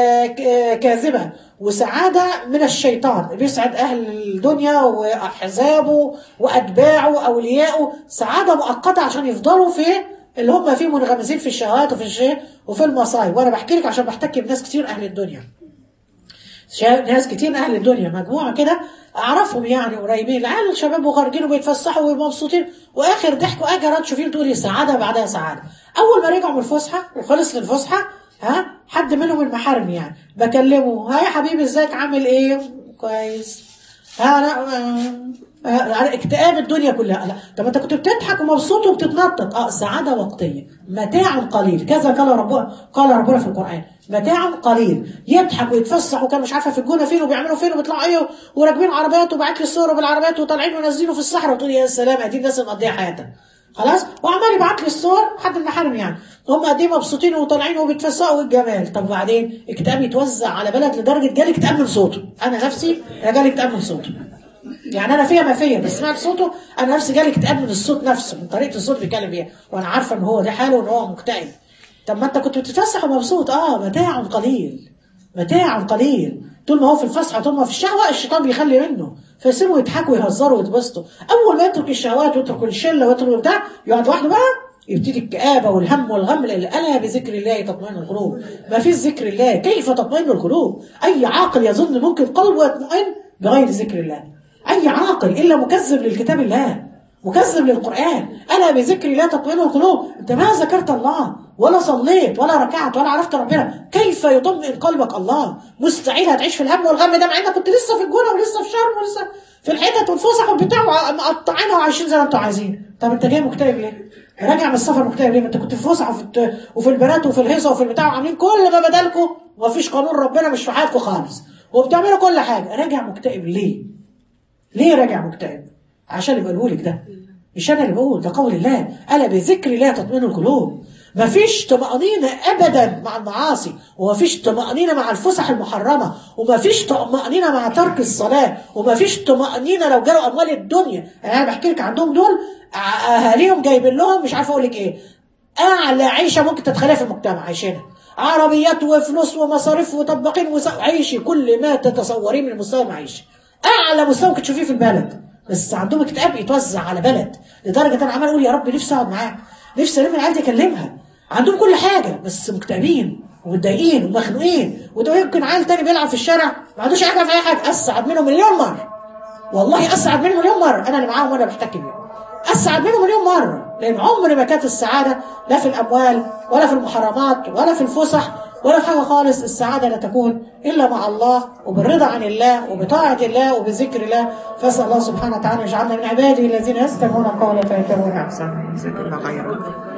كاذبة، وسعادة من الشيطان بيسعد أهل الدنيا وأحزابه وأتباعه أولياءه، سعادة مؤقتة عشان يفضلوا في اللي هم فيه منغمسين في الشهوات وفي الشيء وفي المصايب. وأنا بحكي لك عشان بحتكي بناس كتير أهل الدنيا، ناس كتير أهل الدنيا مجموعة كده أعرفهم يعني قريبين، العيال الشباب وخارجين وبيتفسحوا ومبسوطين، وآخر ضحك وآخر رد تشوفين تقولي سعادة بعدها سعادة. أول ما رجعوا من الفسحة وخلص الفسحة ها حد منهم المحارم يعني بكلمه: ها يا حبيبي ازيك عامل ايه؟ كويس. ها انا اكتئاب الدنيا كلها. لا طب انت كنت بتضحك ومبسوط وبتتنطط. اه سعاده وقتيه، متاع قليل، كذا قال ربنا قال ربنا في القران: متاع قليل. يضحك ويتفسح وكان مش عارفه في الجونه فين وبيعملوا فين وبيطلعوا ايه وراكبين عربيات وبعت لي الصور بالعربيات وطالعين ونازلين في الصحراء، وتقول يا سلام ادي الناس اللي مقضيه حياتها خلاص، وعمال يبعت لي الصور حد المحارم يعني هم قد ايه مبسوطين وطالعين وبيتفسحوا والجمال. طب وبعدين اكتئاب يتوزع على بلد لدرجه جالي اكتئاب من صوته. انا نفسي جالي اكتئاب من صوته، يعني انا فيها ما فيها بس سمعت صوته انا نفسي جالي اكتئاب من الصوت نفسه، من طريقه الصوت بيتكلم بيها، وانا عارفه ان هو ده حاله وان هو مكتئب. طب ما انت كنت بتتفسح ومبسوط. اه متاع قليل، متاع قليل. طول ما هو في الفسحه طول ما في الشهوه الشيطان بيخلي منه، فيسيبوا يضحكوا ويهزروا ويتبسطوا. اول ما يترك الشهوات ويترك الشله ويترك بتاع يقعد لوحده بقى يبتدي الكآبة والهم والغم. ألا بذكر الله تطمئن القلوب. ما فيش ذكر الله كيف تطمئن القلوب؟ أي عاقل يظن ممكن قلبه يطمئن بغير ذكر الله؟ أي عاقل إلا مكذب للكتاب الله، مكذب للقرآن. ألا بذكر الله تطمئن القلوب. أنت ما ذكرت الله ولا صليت ولا ركعت ولا عرفت ربنا، كيف يطمئن قلبك الله؟ مستحيل هتعيش في الهم والغم ده، مع انك كنت لسه في الجونه ولسه في شرم ولسه في الحتت والفسح والبتاع مقطعينها وعايشين زي ما انتوا عايزين. طب انت جاي مكتئب ليه؟ راجع من السفر مكتئب ليه؟ ما انت كنت في فسحه وفي وفي البنات وفي الهيصه وفي البتاع وعاملين كل ما بدالكم ومفيش قانون ربنا مش في حياتكم خالص وبتعملوا كل حاجه. راجع مكتئب ليه؟ ليه راجع مكتئب؟ عشان اللي بقوله لك ده مش انا اللي بقول، ده قول الله، الا بذكر الله تطمئن القلوب. مفيش طمأنينة ابدا مع المعاصي، ومفيش طمأنينة مع الفسح المحرمه، ومفيش طمأنينة مع ترك الصلاه، ومفيش طمأنينة لو جالوا اموال الدنيا. انا بحكي لك عندهم دول اهاليهم جايبين لهم مش عارفه اقول لك ايه، اعلى عيشه ممكن تتخيلها في المجتمع عايشينها، عربيات وفلوس ومصاريف وطباقين وعيشي كل ما تتصوريه من المستوى المعيشي، اعلى مستوى ممكن تشوفيه في البلد. بس عندهم اكتئاب يتوزع على بلد، لدرجه انا عمال اقول يا رب نفسي اقعد معاك، نفسي الم العيال دي اكلمها. عندهم كل حاجه بس مكتئبين ومتضايقين ومخنوقين. وده يمكن عيل تاني بيلعب في الشارع ما عندوش حاجه في اي حاجه، اسعد منهم مليون مره، والله اسعد منهم مليون مره. انا اللي معاهم وانا بحتك بيهم اسعد منهم مليون مره، لان عمر ما كانت السعاده لا في الاموال ولا في المحرمات ولا في الفسح ولا في حاجه خالص. السعاده لا تكون الا مع الله وبالرضا عن الله وبطاعه الله وبذكر الله. فاسال الله سبحانه وتعالى يجعلنا من عباده الذين يستمعون القول فيتبعون احسنه. جزاك الله خيرا.